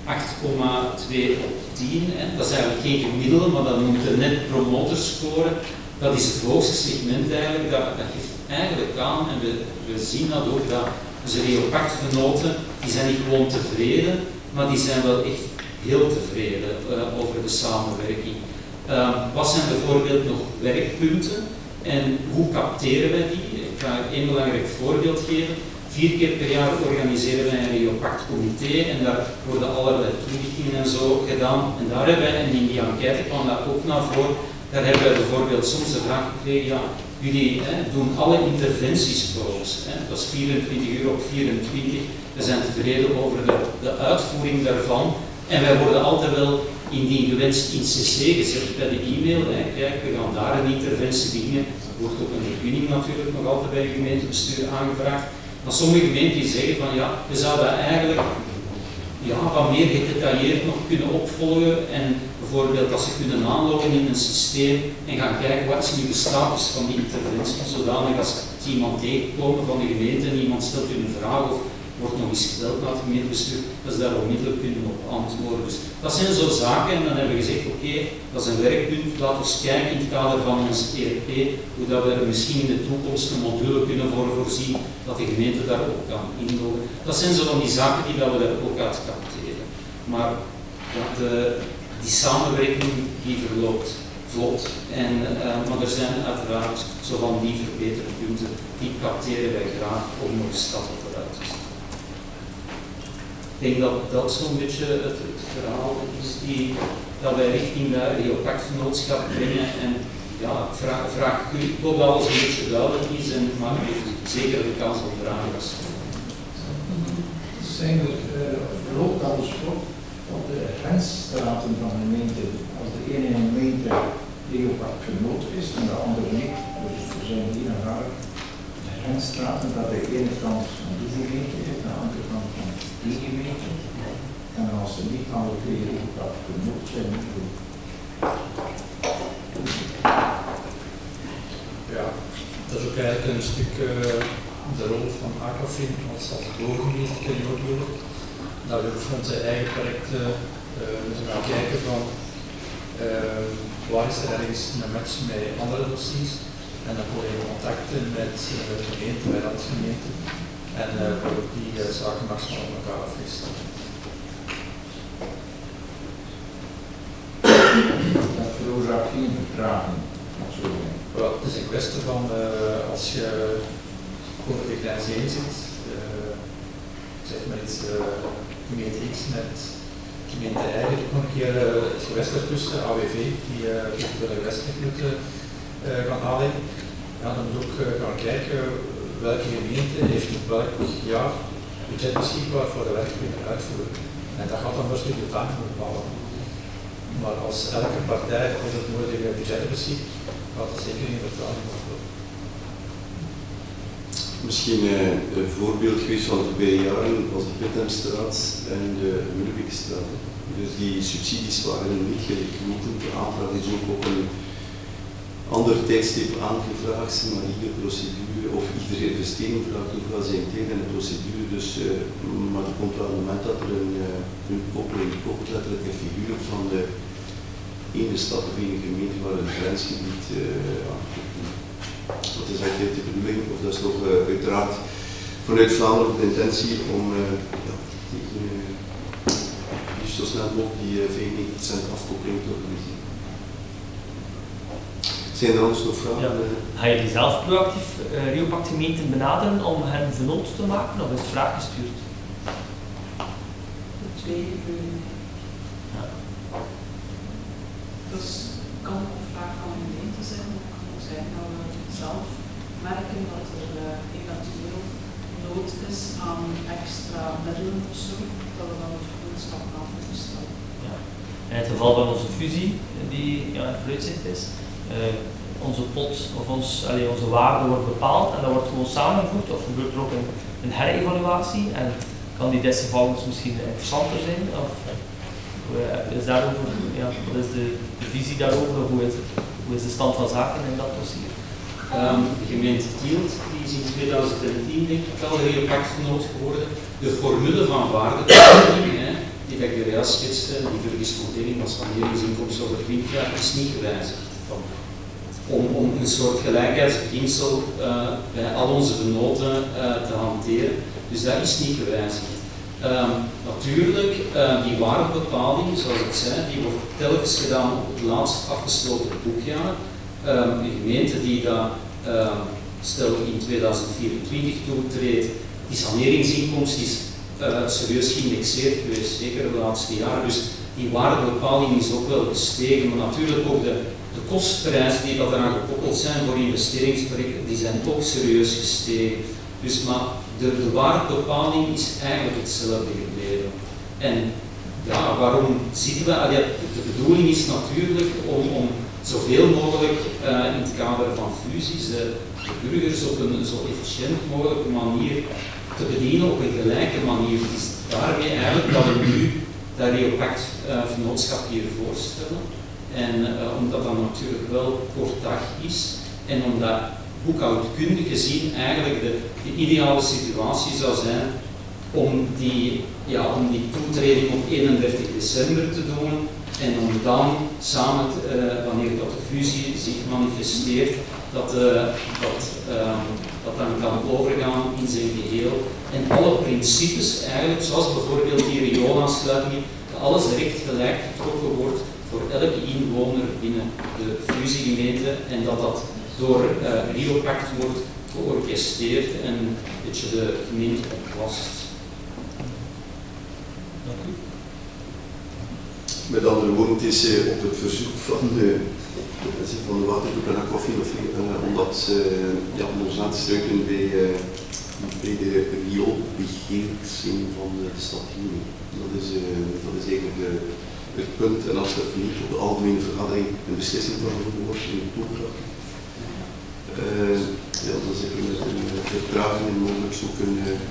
A: 8,2 op 10. Dat is eigenlijk geen gemiddelde, maar dat noemt de net promoter score. Dat is het hoogste segment eigenlijk. Dat geeft eigenlijk aan, en we zien dat ook, dat onze RioPact-genoten, die zijn niet gewoon tevreden, maar die zijn wel echt heel tevreden over de samenwerking. Wat zijn bijvoorbeeld nog werkpunten en hoe capteren wij die? Ik ga één belangrijk voorbeeld geven. 4 keer per jaar organiseren wij een RioPact-comité en daar worden allerlei toelichtingen en zo gedaan. En daar hebben wij, en in die enquête kwam dat ook naar voren, daar hebben wij bijvoorbeeld soms de vraag gekregen, ja, jullie doen alle interventies voor ons. Dat is 24 uur op 24. We zijn tevreden over de uitvoering daarvan. En wij worden altijd wel indien gewenst in CC gezet bij de e-mail. Kijk, we gaan daar een interventie beginnen. Er wordt ook een vergunning natuurlijk nog altijd bij het gemeentebestuur aangevraagd. Maar sommige gemeenten zeggen van ja, we zouden eigenlijk wat meer gedetailleerd nog kunnen opvolgen en bijvoorbeeld als ze kunnen aanloggen in een systeem en gaan kijken wat is nu de status van die interventie, zodanig als iemand tegenkomen van de gemeente en iemand stelt u een vraag of wordt nog eens gebeld naar het gemeentebestuur, dat ze daar onmiddellijk kunnen op antwoorden. Dus dat zijn zo zaken en dan hebben we gezegd, oké, dat is een werkpunt, laten we kijken in het kader van ons ERP, hoe dat we er misschien in de toekomst een module kunnen voor voorzien, dat de gemeente daar ook kan inloggen. Dat zijn zo van die zaken die dat we daar ook uit capteren. Maar die samenwerking die verloopt vlot. Maar er zijn uiteraard zo van die verbeterpunten, die capteren wij graag om nog stappen vooruit te zetten. Ik denk dat dat zo'n beetje het verhaal is dat wij richting dat Reopact-vennootschap brengen. En ja, ik hoop dat alles een beetje duidelijk is en ik maak zeker de kans op vragen te stellen.
F: Loopt alles op op de grensstraten van de gemeente, als de ene gemeente Reopact vernoot is en de andere niet. Dus er zijn hier en daar de grensstraten dat de ene kant van die gemeente is, de andere kant van die gemeente. En als ze niet alle twee Reopact vernoot zijn, niet goed.
C: Ja, dat is ook eigenlijk een stuk de rol van Aquafin als bovengemeente natuurlijk. Dat we voor onze eigen projecten moeten gaan kijken van waar is er ergens een match met andere dossiers en dan voor je contacten met de gemeente, met de gemeente en probeer die zaken maximaal op elkaar afwisselen.
F: Dat veroorzaakt geen vertraging.
C: Wel, het is een kwestie van als je over de grens heen zit, zeg maar iets gemeente X met gemeente Y, nog een keer het gewest ertussen, AWV, die de gewestrecht moeten gaan aanleggen. Ja, dan moet ook gaan kijken welke gemeente heeft op welk jaar budget beschikbaar voor de werkelijke uitvoering. En dat gaat dan wel een stukje de taak bepalen. Maar als elke partij voor het nodige budget beschikt, gaat het zeker geen vertraging worden.
B: Misschien een voorbeeld geweest van de voorbije jaren was de Pittemstraat en de Mullebeekstraat. Dus die subsidies waren niet gelijk lopen. De aanvraag is ook op een ander tijdstip aangevraagd, maar iedere procedure of iedere investering vraagt ook wel zijn tijd en de procedure. Dus, maar er komt wel een moment dat er een koppeling, letterlijke figuur van de ene stad of ene gemeente waar een grensgebied dat is eigenlijk de bedoeling, of dat is toch uiteraard vanuit Vlaanderen de intentie om zo snel mogelijk die 95% afkoppeling te organiseren. Zijn er anders nog vragen?
G: Ja. Ga je die zelf proactief Reopact gemeenten benaderen om hen vernoot te maken of is het vraag gestuurd?
H: De tweede bedoeling.
G: Ja.
H: Dus kan ook een vraag van een gemeente zijn, maar het kan ook zijn dat we zelf merken dat er eventueel nood is aan extra middelen of zo, dat we dan het vennootschap af moeten stellen.
G: Ja. In het geval van onze fusie, die in het vooruitzicht is, onze pot of onze waarde wordt bepaald en dat wordt gewoon samengevoegd of gebeurt er ook een herevaluatie en kan die desgevallen misschien interessanter zijn? Of is daarover, wat is de visie daarover of hoe is de stand van zaken in dat dossier?
A: De gemeente Tielt die is in 2010 denk ik al Reopact-vennoot geworden. De formule van waardebepaling, die ik er juist schetste, die verdiskontering van saneringsinkomsten over 20 jaar, is niet gewijzigd. Om een soort gelijkheidsbeginsel bij al onze vennoten te hanteren. Dus dat is niet gewijzigd. Natuurlijk, die waardebepaling, zoals ik zei, die wordt telkens gedaan op het laatst afgesloten boekjaar. Een gemeente die dat, stel in 2024 toetreedt, die saneringsinkomst is serieus geïndexeerd geweest, zeker de laatste jaren. Dus die waardebepaling is ook wel gestegen, maar natuurlijk ook de kostprijzen die dat eraan gekoppeld zijn voor investeringsprojecten, die zijn ook serieus gestegen. Dus maar de waardebepaling is eigenlijk hetzelfde gebleven. En ja, waarom zitten we? De bedoeling is natuurlijk om zoveel mogelijk in het kader van fusies de burgers op een zo efficiënt mogelijke manier te bedienen, op een gelijke manier. Het is daarmee eigenlijk dat we nu dat Reopact-vennootschap hier voorstellen. En omdat dat natuurlijk wel kort dag is en omdat boekhoudkundig gezien eigenlijk de ideale situatie zou zijn om die toetreding op 31 december te doen en om dan samen, wanneer dat de fusie zich manifesteert, dat dan kan overgaan in zijn geheel. En alle principes eigenlijk, zoals bijvoorbeeld die rioolaansluiting, dat alles recht gelijk getrokken wordt voor elke inwoner binnen de fusiegemeente en dat door Riopact wordt georchestreerd en een beetje de gemeente ontlast.
G: Dank u.
B: Met andere woorden, het is op het verzoek van de watergroep en Aquafin om ons aan te sluiten bij de rioolbeheersing van de stad Giel. Dat is eigenlijk het punt, en als er niet op de algemene vergadering een beslissing van wordt in oktober, dan zitten we met een vertraging en mogelijk zo'n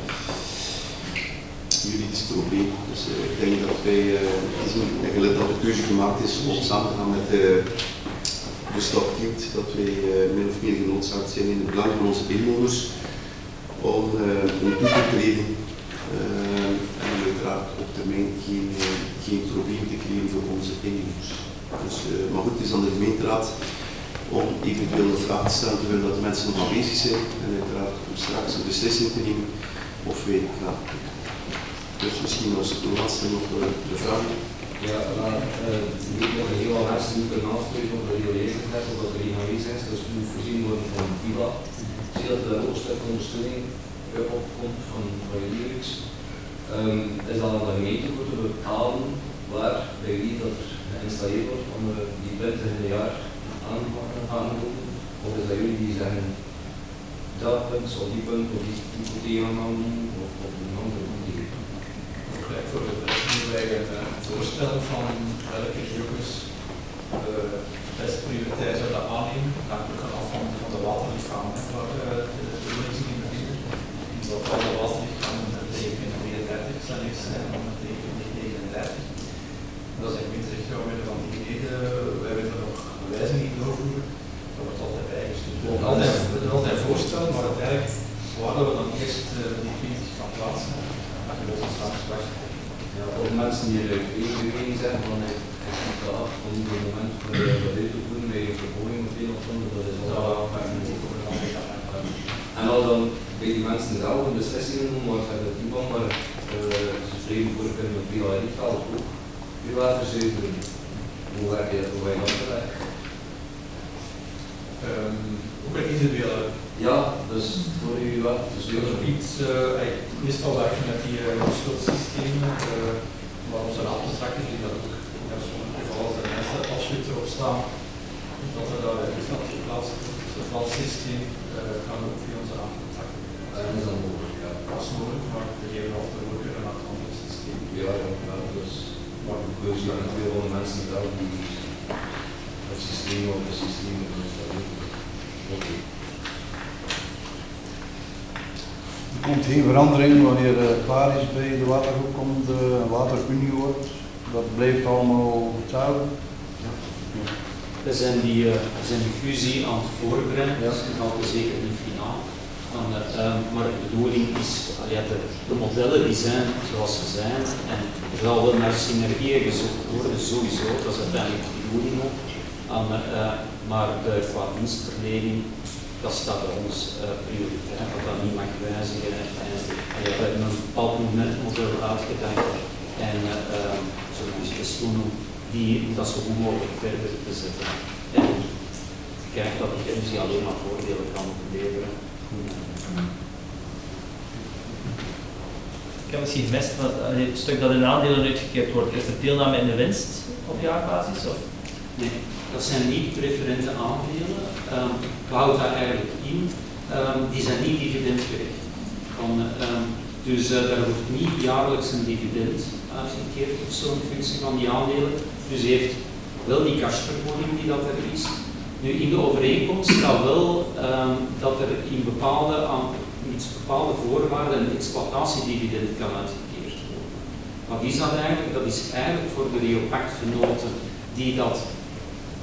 B: juridisch probleem. Dus ik denk dat wij eigenlijk dat de keuze gemaakt is om samen te gaan met de stad Giel, dat wij min of meer genoodzaakt zijn in het belang van onze inwoners om toe te treden en uiteraard op termijn geen probleem te creëren voor onze inwoners. Dus, maar goed, het is aan de gemeenteraad om eventueel de vraag te stellen terwijl dat de mensen nog aanwezig zijn en uiteraard om straks een beslissing te nemen of wij gaan. Dus misschien als laatste nog de vraag.
I: Ja, maar niet nog heel wat mensen moeten aanspreken op de rioleringsnet, omdat er niet aanwezig is, dus het moet voorzien worden van een villa. Ik zie dat er ook een stuk ondersteuning opkomt van jullie. Is dat aan de gemeente voor te bepalen waar bij wie dat er geïnstalleerd wordt om die 20 in een jaar aankomen? Of is dat jullie die zeggen dat punt, of die punt, of die hypotheek gaan doen, of een andere hypotheek?
F: Voor de beslissing moeten wij een voorstellen van welke regio's best prioritair zouden aannemen, namelijk afhankelijk van de waterlichamen waar de lezingen bevinden. Dat alle waterlichamen tegen 33 zijn en tegen 39. Dat is een winterregio van die reden, wij willen nog wijzigingen doorvoeren. Dat wordt altijd bijgestuurd. We doen altijd voorstellen, maar uiteindelijk waar we dan eerst die 20 gaan plaatsen.
I: Ja, ook mensen die er één zijn van het af op het moment voor de uit te voeren bij een verhoging of een of ander, dat is al en als dan bij die mensen zelf een beslissing doen, maar het niet van, maar ze schrijven voor kunnen op veel uitveld ook uw waterzuivering. Hoe werk je dat, hoe ga je dat bereiken?
F: Ook een individuele.
I: Ja, dus voor u wat? Dus
F: je gebied, meestal werken met die schuldsystemen, maar onze aanpassingen die dat ook in sommige gevallen de mensen absoluut erop staan, dat er daar iets aan geplaatst wordt. Dus het valsysteem gaan ook via onze aanpassingen.
I: Dat is dan mogelijk, ja.
F: Dat is mogelijk, maar we geven altijd de voorkeur aan het andere systeem.
I: Ja, dus we zien veel van de mensen wel die het systeem of het systeem installeren. Oké.
E: Er komt geen verandering wanneer het klaar is bij de watergroep, komt de waterunie wordt. Dat blijft allemaal hetzelfde.
A: Ja. We zijn die fusie aan het voorbereiden, dus nog zeker niet finaal. Maar de bedoeling is, de modellen die zijn zoals ze zijn en er zal wel naar synergieën gezocht worden, sowieso, dat is uiteindelijk de bedoeling ook. Maar qua dienstverlening, dat staat bij ons prioriteit, dat dat niet mag wijzigen. We hebben een bepaald momentmodel uitgedacht en zo'n doen die dat zo goed mogelijk verder te zetten. En kijk dat die fusie alleen maar voordelen kan opleveren.
G: Ik heb misschien gemist, het stuk dat in aandelen uitgekeerd wordt, is er deelname in de winst op jaarbasis? Of?
A: Nee, dat zijn niet preferente aandelen. We houden dat eigenlijk in. Die zijn niet dividendgerecht. Dus daar wordt niet jaarlijks een dividend uitgekeerd op zo'n functie van die aandelen. Dus je heeft wel die cashvergoeding die dat er is. Nu, in de overeenkomst staat wel dat er in bepaalde voorwaarden een exploitatiedividend kan uitgekeerd worden. Wat is dat eigenlijk? Dat is eigenlijk voor de Riopact-vernoten die dat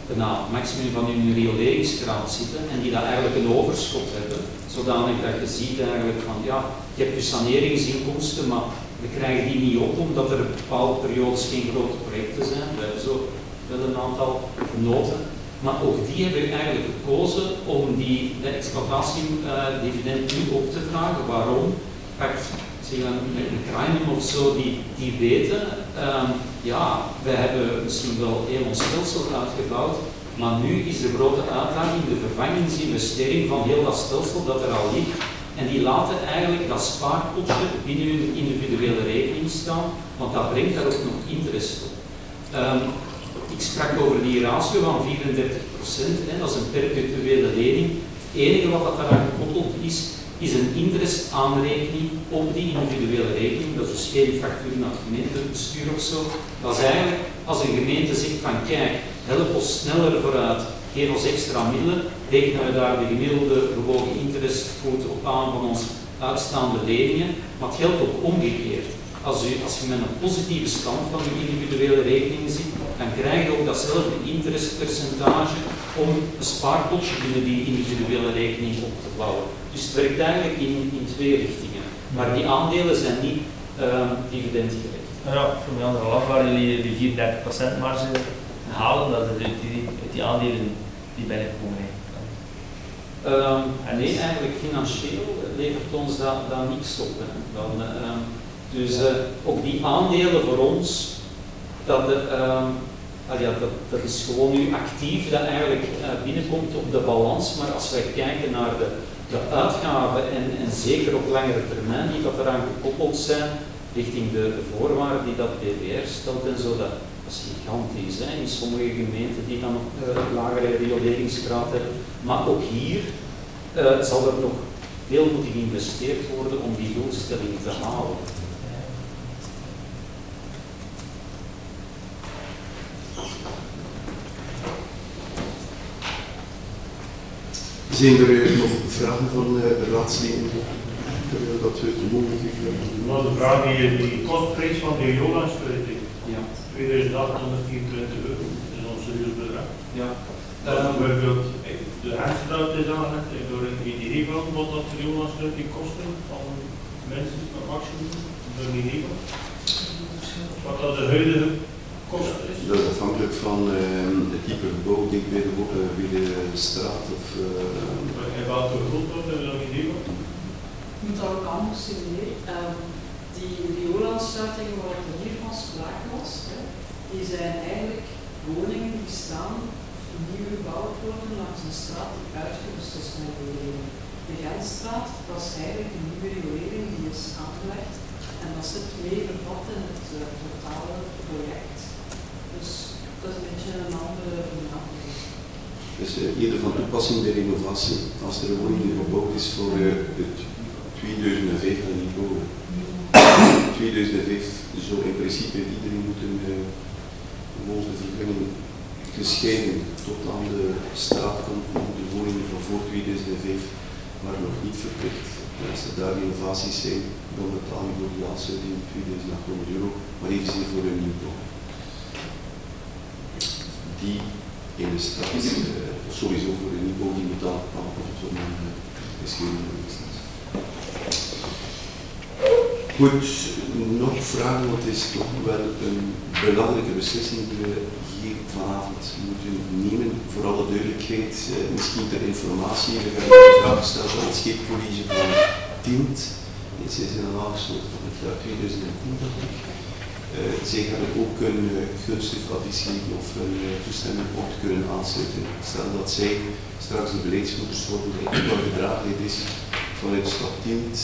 A: het maximum van hun rioleringsgraad zitten en die daar eigenlijk een overschot hebben, zodanig dat je ziet eigenlijk van ja, je hebt je saneringsinkomsten, maar we krijgen die niet op omdat er in bepaalde periodes geen grote projecten zijn. We hebben zo wel een aantal genoten, maar ook die hebben eigenlijk gekozen om de exploitatiedividend nu op te vragen. Waarom? Zeg met een Kruinen of zo, die weten, ja, wij hebben misschien wel heel ons stelsel uitgebouwd, maar nu is de grote uitdaging de vervangingsinvestering van heel dat stelsel dat er al ligt. En die laten eigenlijk dat spaarpotje binnen hun individuele rekening staan, want dat brengt daar ook nog interest op. Ik sprak over die ratio van 34%, dat is een perpetuele lening. Het enige wat dat daaraan gekoppeld is een interestaanrekening op die individuele rekening. Dat is dus geen factuur naar het gemeentebestuur of zo. Dat is eigenlijk als een gemeente zegt van kijk, help ons sneller vooruit, geef ons extra middelen, rekenen we daar de gemiddelde gewogen interestvoet op aan van onze uitstaande leningen. Maar het geldt ook omgekeerd. Als je met een positieve stand van je individuele rekening zit, dan krijg je ook datzelfde interestpercentage om een spaarpotje binnen die individuele rekening op te bouwen. Dus het werkt eigenlijk in twee richtingen. Maar die aandelen zijn niet dividendgerecht.
G: Ja, voor mij andere lach waar jullie die 34% marge halen, dat is uit die aandelen die binnenkomen.
A: Nee, eigenlijk financieel levert ons dat niks op. Dus ook die aandelen voor ons, dat is gewoon nu actief dat eigenlijk binnenkomt op de balans. Maar als wij kijken naar de uitgaven en zeker op langere termijn die dat eraan gekoppeld zijn, richting de voorwaarden die dat BVR stelt en zo, dat is gigantisch. In sommige gemeenten die dan nog lagere rioleringsgraad hebben. Maar ook hier zal er nog veel moeten geïnvesteerd worden om die doelstelling te halen.
B: Zijn er nog vragen van raadsleden? Terwijl dat we de mogelijkheid hebben.
J: Nou, de vraag die kostprijs van de Jolandsluiting.
A: Ja.
J: 2824 euro, dat is een serieus bedrag.
A: Ja.
J: Bijvoorbeeld, de Hensstraat is aangelegd, door een idee van wat dat de Jolandsluiting kosten van mensen van maximum, door een idee van. Wat dat de huidige kost is.
B: Dat is afhankelijk van het type gebouw, denk bij de straat of...
J: En welke grond wordt er dan idee van?
H: Ik moet dat ook anders simuleren. Die rioolaansluitingen waar er hier van sprake was, die zijn eigenlijk woningen die staan, die nieuw gebouwd worden langs een straat die uitgerust is met riolering. De Gentstraat, dat is eigenlijk een nieuwe riolering die is aangelegd en dat zit mee vervat in het totale project. Dus dat is een beetje een andere benadering.
B: Dus eerder van toepassing bij renovatie, als er een woning gebouwd is voor het 2005 niveau. 2005 zou in principe iedereen moeten volgens de vergunning gescheiden tot aan de straatkant de woningen van voor 2005, maar nog niet verplicht. Als er daar renovaties zijn, dan betaal je voor de aansluiting 2800 euro, maar evenzeer voor een nieuwbouw. Die in de straat, sowieso voor een nieuwbouw, die betaald bepaald wordt voor een gescheiden woning. Goed, nog vragen, want het is toch wel een belangrijke beslissing die we hier vanavond moeten nemen. Voor alle duidelijkheid, misschien ter informatie, we hebben de vraag gesteld aan het scheepcollege van Tient. Zij zijn al aangesloten van het jaar 2010, dacht ik. Zij hebben ook een gunstig advies gegeven of een toestemming om te kunnen aansluiten. Stel dat zij straks de beleidsvoerders worden, dat gedraagheid is vanuit stad Tient,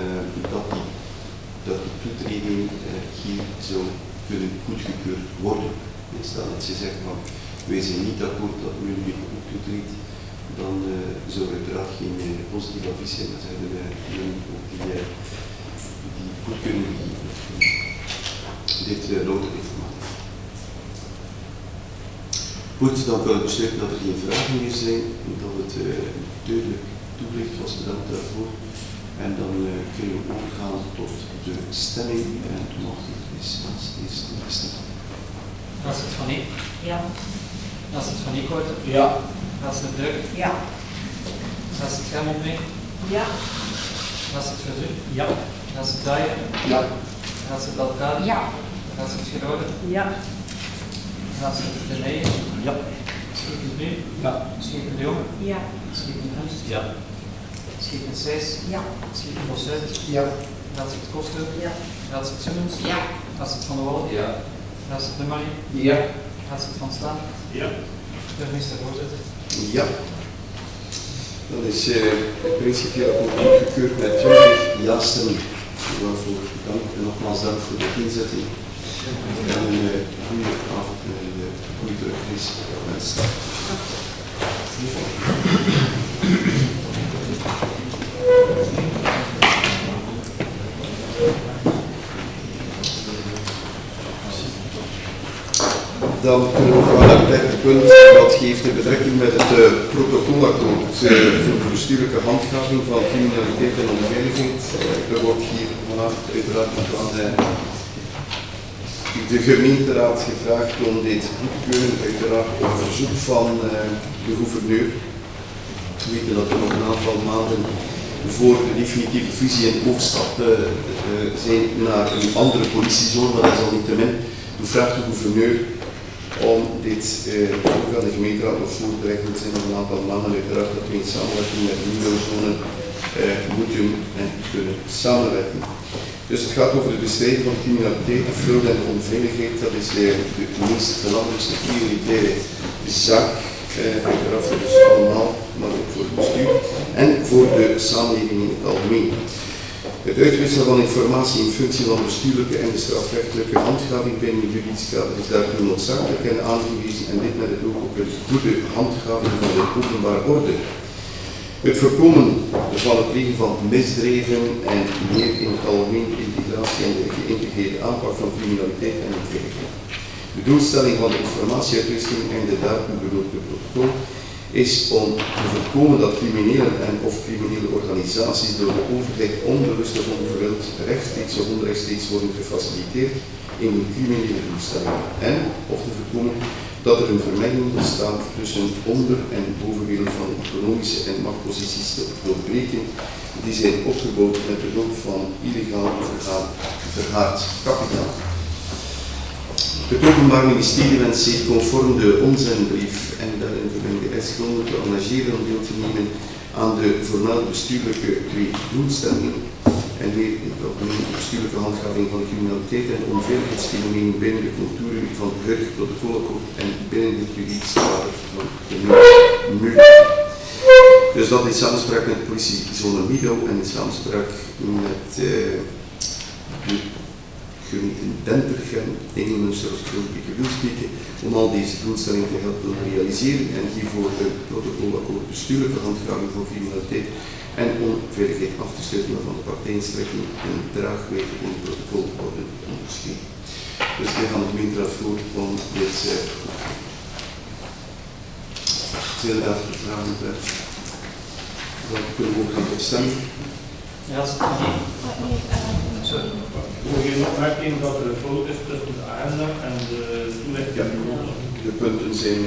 B: dat die toetreding hier zou kunnen goedgekeurd worden. En stel dat ze zeggen van wij zijn niet akkoord dat Mullenbeek ook toetreedt, dan zou er uiteraard geen positief advies zijn, maar ze hebben ook die goedkeuring gegeven. Dit louter informatief. Goed, dan kan ik besluiten dat er geen vragen meer zijn, dat het duidelijk toelicht was, bedankt daarvoor. En dan kunnen we overgaan tot de stemming en toen mag het is als eerste gestemd.
D: Dat is het van één.
K: Ja.
D: Rastert van Nieuwkoorten.
F: Ja.
D: Rastert Deuk.
H: Ja.
D: Rastert Gelmonting.
H: Ja.
D: Rastert Verzoen.
C: Ja.
D: Rastert Daaien.
F: Ja.
D: Rastert Alkade.
H: Ja.
D: Rastert Gerode.
H: Ja.
D: Rastert De Meijer.
C: Ja.
D: Schiepen Brun.
E: Ja.
D: Schiepen De Jonge.
H: Ja.
D: Schiepen Hunst.
C: Ja.
D: Schiepen Seys.
H: Ja.
D: Schiepen Bossuit.
F: Ja.
D: Rastert Koster.
H: Ja.
D: Rastert Simmons.
H: Ja.
D: Rastert van der Wal.
I: Ja.
D: Rastert De Marie.
F: Ja.
D: Rastert van Slaan.
J: Ja.
D: Burgemeester Voorzitter.
B: Ja. Dan is het principieel akkoord goedgekeurd met 20 ja-stemmen. Waarvoor dank en nogmaals dank voor de inzetting. En een goede avond en een goede terugreis met start. Dan kunnen we gaan naar het derde punt. Dat heeft de betrekking met het protocolakkoord voor de bestuurlijke handhaving van criminaliteit en onveiligheid. Er wordt hier vanavond uiteraard aan de gemeenteraad gevraagd om dit goed te keuren, uiteraard op verzoek van de gouverneur. We weten dat er nog een aantal maanden voor de definitieve fusie en overstap zijn naar een andere politiezone, maar dat is al niet te min. We vragen de gouverneur om dit ook aan de gemeenteraad nog voor te leggen. Er zijn nog een aantal maanden uiteraard dat we in samenwerking met de nieuwe zone moeten en kunnen samenwerken. Dus het gaat over de bestrijding van criminaliteit, fraude en onveiligheid. Dat is de meest belangrijkste prioritaire zaak. Uiteraard voor ons allemaal, maar ook voor het bestuur en voor de samenleving in het algemeen. Het uitwisselen van informatie in functie van bestuurlijke en de strafrechtelijke handhaving binnen de juridisch kader is daartoe noodzakelijk en aangewezen en dit met het oog op een goede handhaving van de openbare orde. Het voorkomen van het plegen van misdrijven en meer in het algemeen integratie en de geïntegreerde aanpak van criminaliteit en onveiligheid. De doelstelling van de informatieuitwisseling en de daartoe bedoelde protocol is om te voorkomen dat criminelen en of criminele organisaties door de overheid onbewust of ongewild rechtstreeks of onrechtstreeks worden gefaciliteerd in hun criminele doelstellingen en of te voorkomen dat er een vermenging ontstaat tussen onder- en bovenwereld van economische en machtposities te doorbreken die zijn opgebouwd met behulp van illegaal vergaard kapitaal. Het Openbaar Ministerie wenst zich conform de onzendbrief en daarin vermengde rechtsgronden te engageren om deel te nemen aan de voormelde bestuurlijke twee doelstellingen en weer in het algemeen de bestuurlijke handhaving van criminaliteit en onveiligheidsfenomenen binnen de contouren van het huidige protocolakkoord en binnen het juridisch kader van de MUL. Dus dat in samenspraak met de politiezone Mido en in samenspraak met de gemeente Dentergem, Engelmünster, Oostblompieke, Wilspieke, om al deze doelstellingen te helpen realiseren en hiervoor het protocolakkoord bestuurlijke handhaving van criminaliteit en onveiligheid af te sluiten, waarvan de partijinstrekking en draagwijdte in het protocol worden onderschreven. Dus wij gaan de gemeenteraad voor om dit zijn er vragen te dan kunnen we ook gaan opstemmen.
D: Ja, dat is het niet. Sorry.
J: Voor geen opmerking dat er een fout is tussen de agenda en de toelichting.
B: Ja, de punten zijn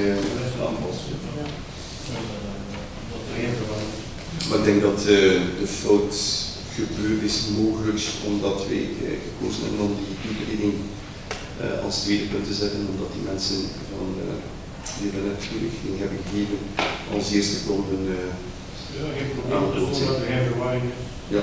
B: maar ik denk dat de fout gebeurd is mogelijk omdat wij gekozen hebben om die toelichting als tweede punt te zetten, omdat die mensen van die we net toelichting hebben gegeven als eerste konden
J: geen probleem, dus omdat er geen verwarring is.
B: Ja.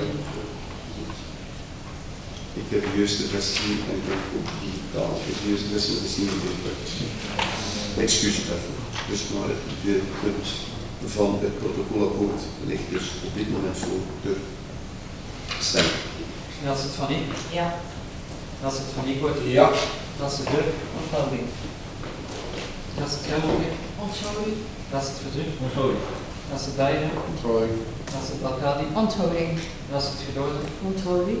B: Ik heb de juiste vestiging en ik heb ook die taal. Ik heb de juiste vestiging, dat is niet perfect. Excuus daarvoor. Dus maar de punt van het protocolakkoord ligt dus op dit moment voor de stemming.
D: Dat is het van niet.
H: Ja.
D: Dat is het van Nieuwkoorten.
F: Ja.
D: Dat is het Deuk. Onthouding. Dat is het Gelmonting.
H: Onthouding.
D: Dat is het Verzoen.
G: Onthouding.
D: Dat is het Daaien.
E: Onthouding.
D: Dat is het Alkade.
H: Onthouding.
D: Dat is het Gerode.
H: Onthouding.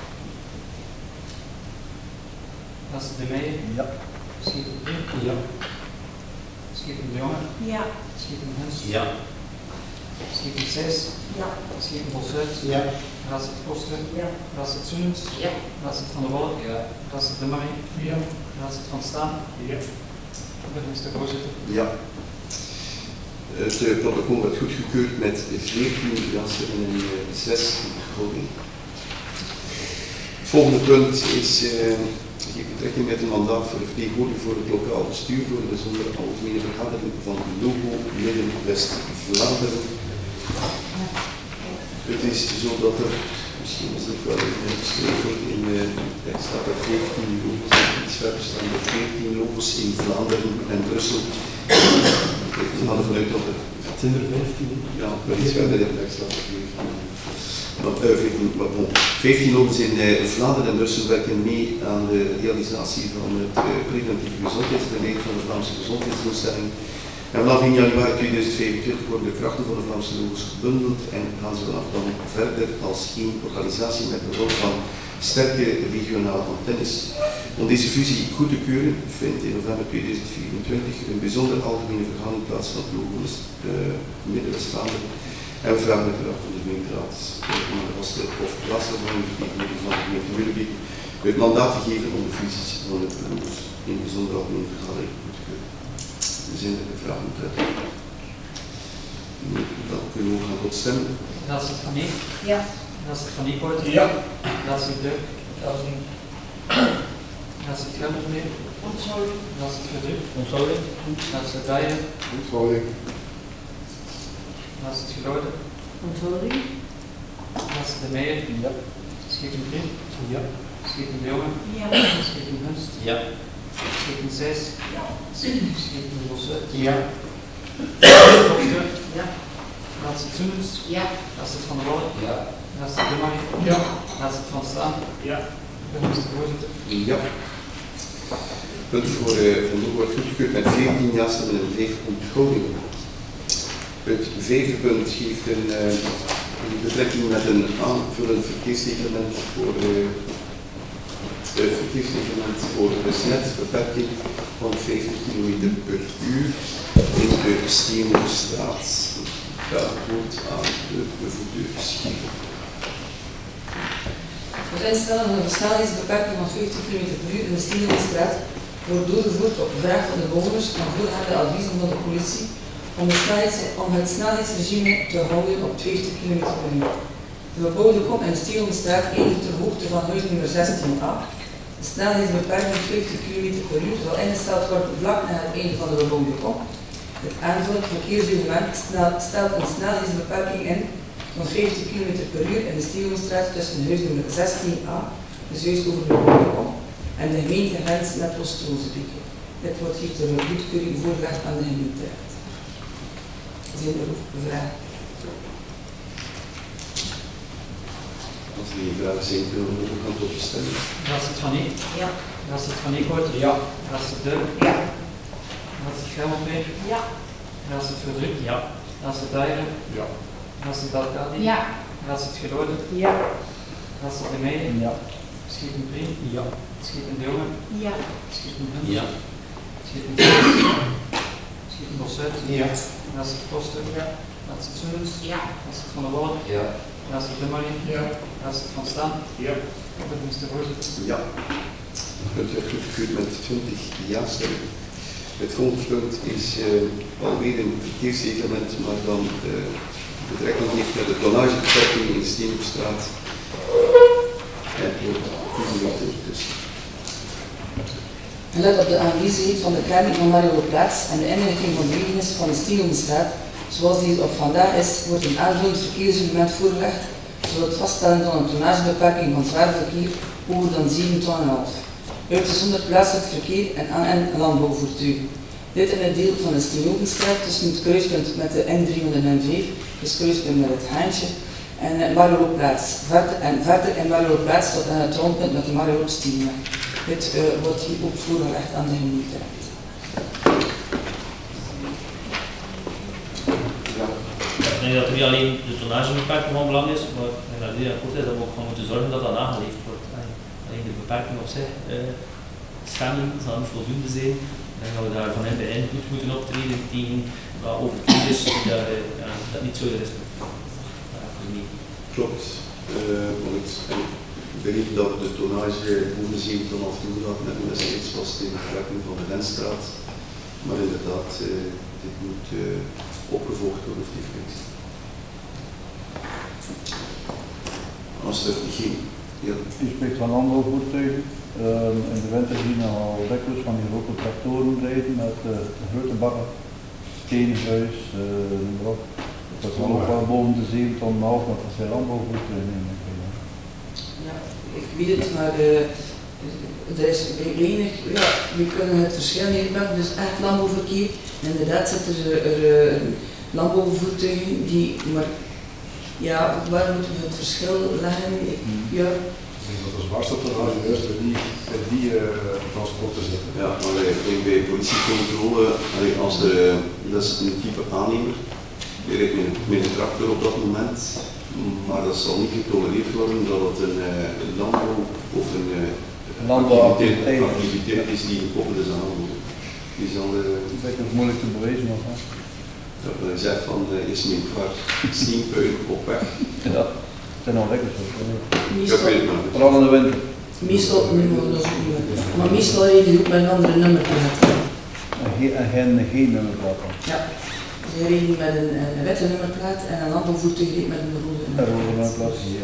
D: Dat is het De Meijer.
E: Ja.
D: Schiepen Brun.
E: Ja.
D: Schiepen De Jonge.
H: Ja.
D: Schiepen Hunst.
C: Ja.
D: Schiepen Seys.
H: Ja.
D: Schiepen Bossuit.
F: Ja.
D: Dat is het Koster.
H: Ja.
D: Dat is het Simmons.
H: Ja.
D: Dat is het Van der Wal.
F: Ja.
D: Dat is het De Marie.
F: Ja.
D: Dat is het Van Staan.
J: Ja.
D: Burgemeester Voorzitter.
B: Ja. Het protocol werd goedgekeurd met 14 jassen en 6 houding. Het volgende punt is geeft betrekking met een mandaat voor de vertegenwoordiger voor het lokaal bestuur voor de bijzondere algemene vergadering van Logo Midden-West-Vlaanderen. Het is zo dat er, misschien is het wel geschreven in de tekst, staat er 14 logos, iets verder staan er 14 logos in Vlaanderen en Brussel. We hadden vanuit dat er...
E: Het zijn er 15.
B: Ja, wel iets verder in de tekst staat er 15 logos in Vlaanderen en Brussel werken mee aan de realisatie van het preventieve gezondheidsbeleid van de Vlaamse gezondheidsdoelstelling. En vanaf 1 januari 2025 worden de krachten van de Vlaamse logos gebundeld en gaan ze vanaf dan verder als één organisatie met behulp van sterke regionale antennes. Om deze fusie goed te keuren vindt in november 2024 een bijzondere algemene vergadering plaats van het logos Midden-West-Vlaanderen. En we vragen uiteraard van de gemeenteraad om de vaste of plaatsvervanging van de gemeente Willebeke het mandaat te geven om de fusies van het logos in een bijzondere algemene vergadering goed te keuren. Er zijn er vragen uit. Dan kunnen we gaan tot stemmen.
K: Dat is het van Eek.
D: Ja.
K: Dat is het van Eekhoort.
F: Ja.
K: Dat is het Duk. Dat is het Geldermeer.
D: Onthouding.
K: Dat is het Verduk.
G: Onthouding.
K: Dat is het Dijen.
E: Onthouding.
K: Dat is het Geroorde.
D: Onthouding.
K: Dat is de Meijer.
E: Ja.
K: Schepen Vriend.
E: Ja.
K: Schepen de Jonge.
D: Ja.
K: Schepen Hunst.
G: Ja.
K: Schepen Zes.
D: Ja.
K: Schepen Bosuit.
E: Ja.
K: Kopster.
D: Ja.
K: Dat is het Soenens.
D: Ja.
K: Dat is het Van der Wallen.
I: Ja.
K: Dat is het de Marie.
F: Ja.
K: Dat is het Van Staan.
J: Ja.
K: Dat is de voorzitter.
B: Ja. Punt voor vandaag wordt goedgekeurd met 14 ja-stemmen en 5 onthoudingen. Het vijfde punt geeft een betrekking met een aanvullend verkeersreglement voor de snelheidsbeperking van 50 km per uur in de Steenhoofdstraat. Daar wordt aan de bevoegde schieper.
L: Het instellen van een snelheidsbeperking van 50 km per uur in de Steenhoofdstraat wordt doorgevoerd op vraag van de bewoners en voorgaande adviezen van de politie om het snelheidsregime te houden op 50 km per uur. De bebouwde kom in de Steenhoofdstraat eindigt ter hoogte van huis nummer 16a. De snelheidsbeperking 50 km per uur zal ingesteld worden vlak na het einde van de bebouwde kom. Het aanvullend verkeersreglement stelt een snelheidsbeperking in van 50 km per uur in de Steenhoofdstraat tussen huis nummer 16a, dus juist over de bebouwde kom, en de gemeentegrens met Oost-Roosbeek. Dit wordt hier ter goedkeuring voorgelegd aan de gemeenteraad. Zijn er ook vragen?
B: Als er geen vragen zijn, kunnen we overgaan tot de stemming.
K: Dat is het van Eek.
D: Ja.
K: Dat is het van Eekhoort.
F: Ja.
K: Dat is het Duk.
D: Ja.
K: Dat is het Geldermeer.
D: Ja.
K: Dat is het Verduk.
G: Ja.
K: Dat is het Dijen.
E: Ja.
K: Dat is het Belkadi.
D: Ja.
K: Dat is het Geroorde.
D: Ja.
K: Dat is het de Meijer.
E: Ja.
K: Schepen Vriend.
E: Ja.
K: Schepen de Jonge.
D: Ja.
K: Schepen Hunst.
G: Ja.
K: Schepen Zes. Schepen Bosuit.
F: Ja.
K: Dat is het Koster.
D: Ja.
K: Dat is het Soenens.
D: Ja.
K: Dat is het Van der Wallen.
I: Ja.
K: Dat is het de Marie.
F: Ja.
K: Dat is het Van Staan.
J: Ja.
K: Dat is de voorzitter.
B: Ja. Het punt werd goedgekeurd met 20 ja-stemmen. Het volgende punt is alweer een verkeersreglement, maar dan betrekking heeft met de tonnagebeperking in de Steenhoofdstraat. En het wordt toegelicht tussen.
L: Gelet op de aanwezigheid van de kerk van Marioplaats en de inrichting van de wegenis van de Steenhoofdstraat, zoals die op vandaag is, wordt een aanvullend verkeersreglement voorgelegd, zodat het vaststellen van een tonnagebeperking van zwaar verkeer hoger dan 7,5 ton. Uitgezonderd plaatselijk verkeer en landbouwvoertuigen. Dit in het deel van de Steenhoofdstraat tussen het kruispunt met de N305, dus kruispunt met het Haantje, en Marioplaats. Verder in Marioplaats tot aan het rondpunt met de Marioopstienweg. Dit wordt hier ook voorgelegd aan de gemeenteraad.
G: Ik denk dat er niet alleen de tonnagebeperking van belang is, maar dat is akkoord is dat we ook gaan moeten zorgen dat dat nageleefd wordt. Alleen de beperking op zich stemmen zal niet voldoende zijn. Ik denk dat we daar van in bij in goed moeten optreden tegen overtreders die dat niet zouden respecteren.
B: Klopt. Want ik weet dat we de tonnage boven 7 ton af toe hadden en destijds was het in de verwerking van de Lensstraat. Maar inderdaad, dit moet opgevolgd worden of definitie. Als er geen... Ja.
E: U spreekt van landbouwvoertuigen. In de winter zien we al dikwijls van die grote tractoren rijden met grote bakken, steenhuis, noem maar op. Dat is ook wel boven de 7 ton en half, maar dat zijn landbouwvoertuigen.
L: Ja, ik weet het, maar er is weinig, ja, we kunnen het verschil niet maken, dus echt landbouwverkeer. Inderdaad zitten er landbouwvoertuigen die, maar ja, waar moeten we het verschil leggen? Ja.
M: Ik denk dat het zwaarste op de ingenieurs die transporten zitten.
B: Ja, maar ik denk bij politiecontrole, als er, dat is een type aannemer, die rijdt met een tractor op dat moment, maar dat zal niet getolereerd worden dat het een landbouw of een activiteit is die gekoppeld is aan aanboden. Die zal
E: dat is moeilijk te bewijzen nog. Hè?
B: Dat men zegt van is niet waar, steampuin op weg.
E: Ja, dat zijn al lekker zo.
L: Vooral
E: in de winter.
L: Meestal, maar meestal rijden ook met een andere nummerplaat.
E: En geen nummerplaat.
L: Ja, ze rijden met een witte nummerplaat en een landbouwvoertuig rijdt met een rode nummerplaat.
E: Ja.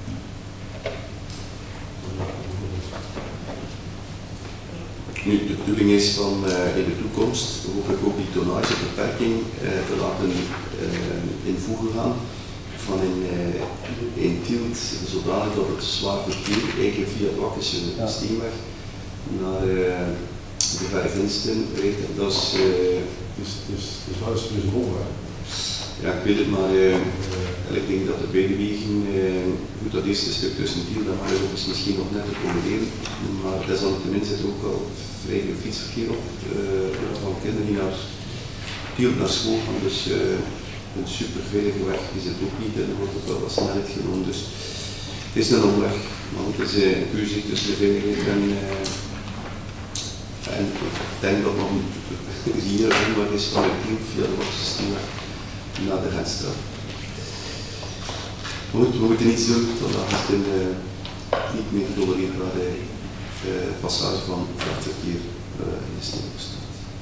B: Nu, de bedoeling is van in de toekomst hopelijk ook die tonnagebeperking te laten invoegen gaan van in Tielt, zodanig dat het zwaar verkeer eigenlijk via het Wakkische Steenweg naar de Verginsten rijdt. Dat is
M: dus hoger.
B: Ja, ik weet het, maar ik denk dat de bijbeweging, goed, dat eerste stuk tussen Tielt en Maarop is misschien nog net te combineren, maar desalniettemin zit er ook wel vrij veel fietsverkeer op, van kinderen die naar Tielt naar school gaan, dus een superveilige weg is het ook niet en er wordt ook wel wat snelheid genomen, dus het is een omweg, maar het is een keuze tussen de veiligheid en ik denk dat nog hier een omweg is van het Tielt via de Wakkische Steenweg naar de Gentstraat. Goed, we moeten iets doen totdat het een niet meer getolereerbare passage van vrachtverkeer in de Steenwegstraat.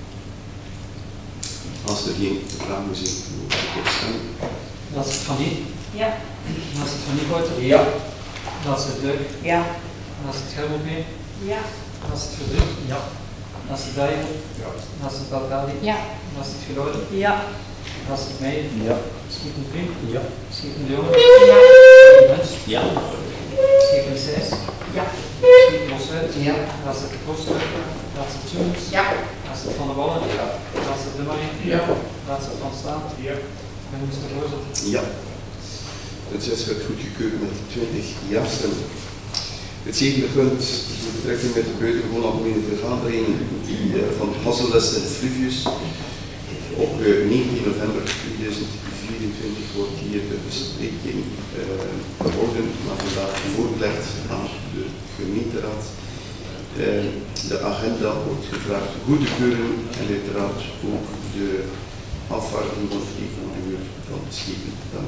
B: Als er geen vragen zijn, moet ik opstemmen.
K: Dat is het van die?
H: Ja.
K: Dat is het van die buiten?
D: Ja.
K: Dat is het Deuk?
D: Ja.
K: Dat is het Gelmopé?
H: Ja.
K: Dat is het Verdruk?
D: Ja.
K: Dat is het Dijven?
M: Ja.
K: Dat is het Balkali?
H: Ja.
K: Dat is het Geloorde?
H: Ja.
K: Dat is het Meijer?
E: Ja.
K: Schiepen Vriend?
D: Ja.
K: Schiepen de Jongen?
H: Ja.
K: Schiepen Hunst?
D: Ja.
K: Schiepen Seis?
D: Ja.
K: Schiepen Bossuit?
D: Ja.
K: Dat is het Koster? Dat is het Zoens?
D: Ja.
K: Dat is het Van de Wallen?
D: Ja.
K: Dat is het De Marie?
D: Ja.
K: Dat is het Van Staan?
J: Ja.
K: Minister Voorzitter?
B: Ja. Het 6 werd goedgekeurd met 20 ja-stemmen. Het 7e punt, in betrekking met de buitengewone algemene vergadering van Hasseles en Fluvius. Op 19 november 2024 wordt hier de bespreking geworden, maar vandaag voorgelegd aan de gemeenteraad. De agenda wordt gevraagd goed te keuren en uiteraard ook de afvaardiging van vertegenwoordiger van de schepen van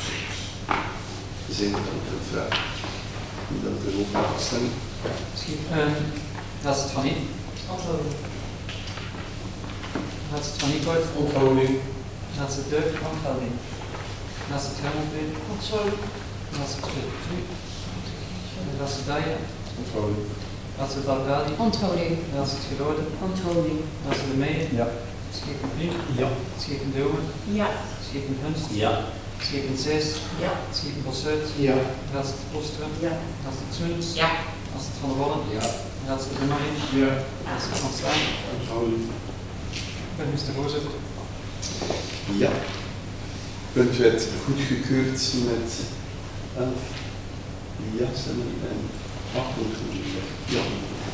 B: zijn er dan een vraag die dan er ook mag stemmen.
K: Dat is het van niet.
D: Onthouding.
K: Dat is het van niet wordt.
D: Onthouding.
K: Dat is het Deuk.
D: Onthouding.
K: Dat is het Gelmopé.
D: Onthouding.
K: Dat is het Verdruk. Dat is het Dijven.
M: Onthouding.
K: Dat is het Balkali.
H: Onthouding.
K: Dat is het Geloorde.
H: Onthouding.
K: Dat is het De Meijer.
E: Ja.
K: Schiepen Vriend.
D: Ja.
K: Schiepen de Jongen.
H: Ja.
K: Schiepen Hunst.
D: Ja.
K: Schiepen Seis.
H: Ja.
K: Schiepen Bossuit.
D: Ja.
K: Dat is het Koster.
H: Ja.
K: Dat is het Zoens.
H: Ja.
K: Dat is het Van de Wallen.
D: Ja.
K: Dat is het De Marie.
D: Ja.
K: Dat is het Van Staan.
M: Onthouding.
K: Minister Voorzitter?
B: Ja. Punt werd goedgekeurd met 11 ja-stemmen en 8 onthoudingen. Ja.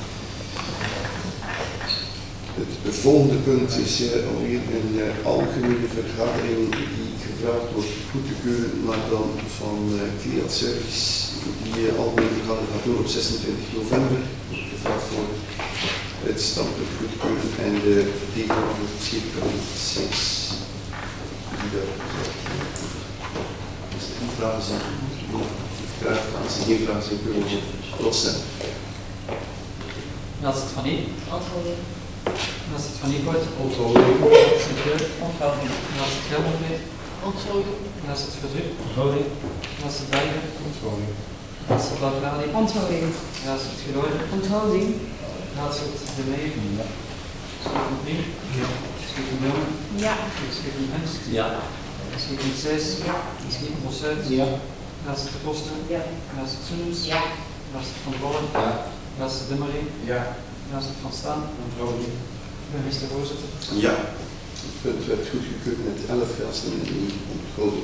B: Het volgende punt is alweer een algemene vergadering die gevraagd wordt goed te keuren, maar dan van Cleat Service. Die algemene vergadering gaat door op 26 november. Gevraagd voor het standpunt goedkeuren en de vertegenwoordiger van scheepkanaal 6. Die daar als er geen vragen zijn, als er geen vragen zijn, kunnen we tot stemmen.
K: Dat is het van niet.
H: Onthouding.
C: Naast het Van Nieuwpoort. Onthouding. Naast het Deuk.
D: Onthouding.
C: Naast het Geldermeer.
D: Onthouding.
C: Naast het Verduk.
G: Onthouding.
C: Naast het Bijger.
M: Onthouding.
C: Naast het Belgradi.
L: Onthouding.
C: Naast het Gerooide.
L: Onthouding.
C: Naast het De Meer.
E: Ja.
C: Schiepen 3.
G: Ja.
C: Schiepen Jongen.
L: Ja.
C: Schiepen Henst.
G: Ja.
C: Schiepen 6.
L: Ja.
C: Schiepen Bossuit.
F: Ja.
C: Naast het Kosten.
L: Ja.
C: Naast het Soenens.
L: Ja.
C: Naast het Van Wallen.
F: Ja.
C: Naast het Dimmering.
F: Ja.
C: Naast het Van Staan.
F: Onthouding.
C: Burgemeester Voorzitter.
B: Ja. Het punt werd goedgekeurd met 11 ja-stemmen en 9 onthouding.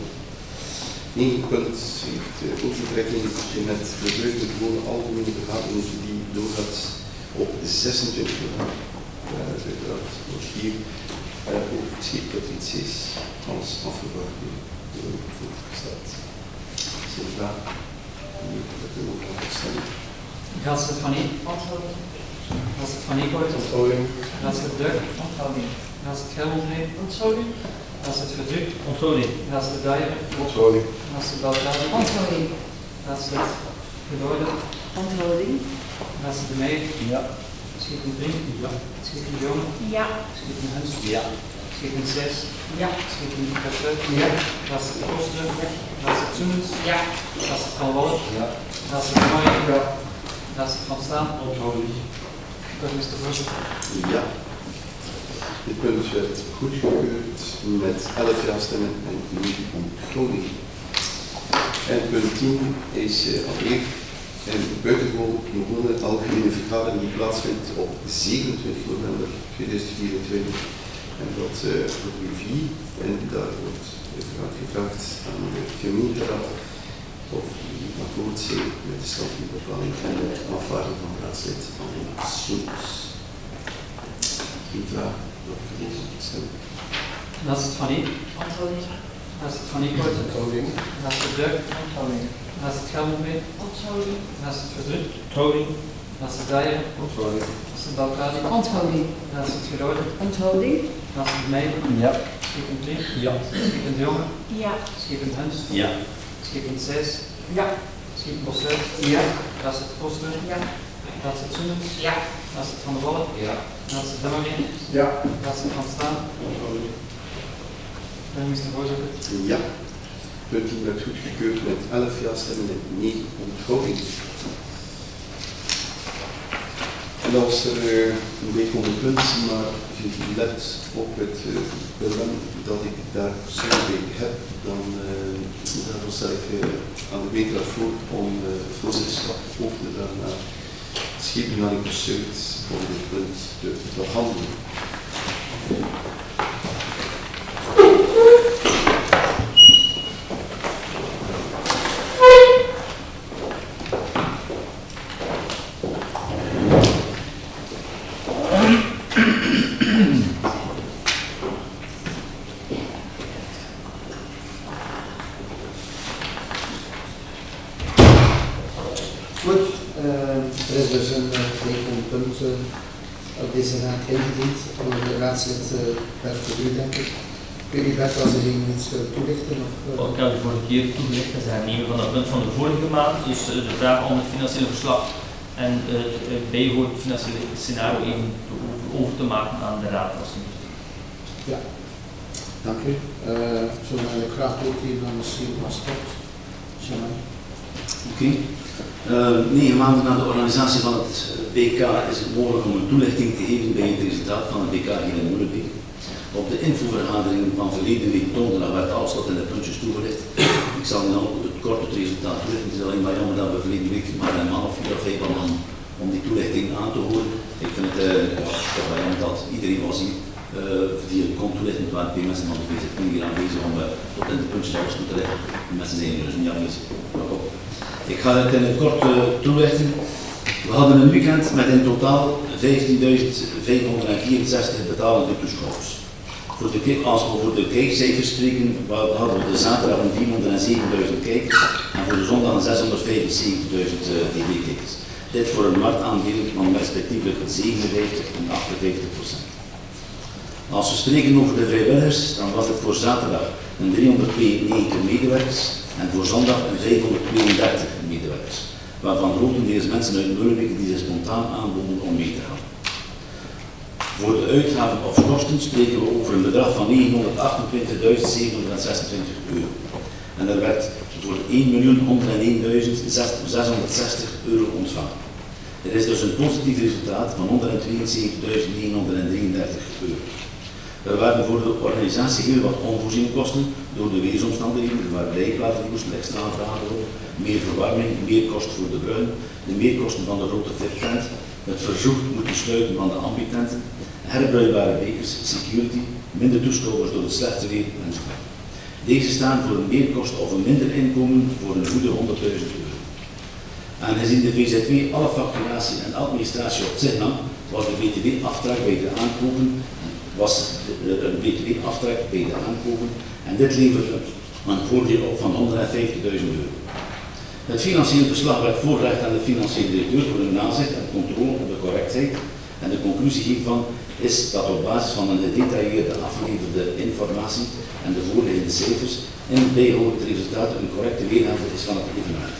B: 9 punt heeft overtrekking met de vreugde gewone algemene vergadering die doorgaat op 26 januari. Uiteraard wordt hier ook het schip dat iets is als afgebouwd door voorgesteld. Zijn vraag? Dat kunnen we ook nog stemmen.
C: Naast het Van Nieuw.
L: Onthouding.
C: Naast het Van Nieuwpoort.
M: Onthouding.
C: Naast het Deuk.
D: Onthouding.
C: Naast het Geldermeer.
D: Onthouding.
C: Naast het Verduk.
G: Onthouding.
C: Naast het Dijeren.
M: Onthouding.
C: Naast het Belgradi.
L: Onthouding.
C: Naast het Gerooide.
L: Onthouding.
C: Naast het De Meer.
E: Ja.
C: Schiepen 3. Ja. Schiepen Jongen.
L: Ja.
C: Schiepen Henst.
G: Ja.
C: Schiepen 6.
L: Ja.
C: Schiepen Bossuit.
F: Ja.
C: Naast het Kosten. Naast het Soenens.
L: Ja.
C: Naast het Van Wallen.
F: Ja.
C: Naast het Dimmering.
F: Ja.
C: Naast het Van Staan.
F: Onthouding.
C: Burgemeester Voorzitter.
B: Ja. Dit punt werd goedgekeurd met 11 ja-stemmen en 9 onthouding. En punt 10 is alweer een buitengewoon gewone algemene vergadering die plaatsvindt op 27 november 2024. En dat wordt revue en daar wordt uiteraard gevraagd aan de gemeenteraad of die akkoord zijn met de standpuntbepaling en de afvaarding van raadslid van de Soenens. Geen vraag, dat kan deze stemmen.
C: Naast het Van Nieuw.
L: Onthouding.
C: Naast het Van Nieuwpoort.
M: Onthouding.
C: Naast het Deuk.
D: Onthouding.
C: Naast het Geldermeer.
L: Onthouding.
C: Naast het Verduk.
G: Onthouding.
C: Naast het Dijeren.
M: Onthouding.
C: Naast het Belgradi.
L: Onthouding.
C: Naast het Gerooide.
L: Onthouding.
C: Naast het Meijer.
E: Ja.
C: Schiepen 3.
G: Ja.
C: Schiepen Jongen.
L: Ja.
C: Schiepen Henst.
G: Ja.
C: Schiepen 6.
L: Ja.
C: Schiepen Bossuit.
F: Ja.
C: Naast het Kosten.
L: Ja.
C: Naast het Soenens.
L: Ja.
C: Naast het Van der Wallen.
F: Ja.
C: Naast het Dimmering.
F: Ja.
C: Naast het Van Staan. Burgemeester Voorzitter.
B: Ja. Punt 10 werd goedgekeurd met 11 ja-stemmen en 9 onthouding. En als er een beetje onder punt, maar let op het belang dat ik daar persoonlijk heb, dan daarom stel ik aan de gemeenteraad voor om het voorzitterschap over te dragen naar Schepenharing Pursuit om dit punt te behandelen.
N: Goed, er is dus een punt op deze raad ingediend voor de raadslid Bert Verduk, denk ik. Ik weet niet, Bert, als er iets wil toelichten?
G: Ik heb de vorige keer toegelicht, dat is het hernemen van het punt van de vorige maand, dus de vraag om het financiële verslag en het bijgehoord financiële scenario even over te maken aan de raad.
N: Ja, dank u. Zo wil ik graag ook hier dan misschien als sport.
O: Oké. 9 maanden na de organisatie van het BK is het mogelijk om een toelichting te geven bij het resultaat van het BK hier in Molenbeek. Op de infovergadering van verleden week donderdag werd alles tot in de puntjes toegelicht. Ik zal nu al kort het resultaat toelichten. Het is alleen maar jammer dat we verleden week maar een man of 4 of 5 hadden om die toelichting aan te horen. Ik vind het toch wel jammer dat iedereen was hier die het kon toelichten. Het waren 2 mensen van de VZK hier aanwezig om tot in de puntjes alles toe te leggen. De mensen zijn hier dus niet aanwezig. Ik ga het in het kort toelichten. We hadden een weekend met in totaal 15.564 betalende toeschouwers. Als we voor de kijkcijfers spreken, hadden we de zaterdag een 407.000 kijkers en voor de zondag een 675.000 tv-kijkers. Dit voor een marktaandeel van respectievelijk 57 en 58%. Als we spreken over de vrijwilligers, dan was het voor zaterdag een 392 medewerkers en voor zondag een 532 medewerkers, waarvan grotendeels mensen uit Molenbeek die zich spontaan aanboden om mee te gaan. Voor de uitgaven of kosten spreken we over een bedrag van €928.726. En er werd voor €1.101.660 ontvangen. Er is dus een positief resultaat van €172.933. Er waren voor de organisatie heel wat onvoorziene kosten door de weersomstandigheden. Er waren rijplaatsen die moesten extra aanvragen worden, meer verwarming, meer kosten voor de bruin, de meerkosten van de grote fittent, het verzocht moeten sluiten van de ambitenten, herbruikbare bekers, security, minder toeschouwers door het slechte weer enzovoort. Deze staan voor een meerkost of een minder inkomen voor een goede €100.000. Aangezien de VZW alle facturatie en administratie op zich nam, was de BTW-aftrek bij de aankopen en dit leverde een voordeel op van €150.000. Het financiële verslag werd voorgelegd aan de financiële directeur voor een nazicht en controle op de correctheid en de conclusie hiervan is dat op basis van een gedetailleerde afgeleverde informatie en de voorliggende cijfers in het bijhorende resultaat een correcte weergave is van het evenement.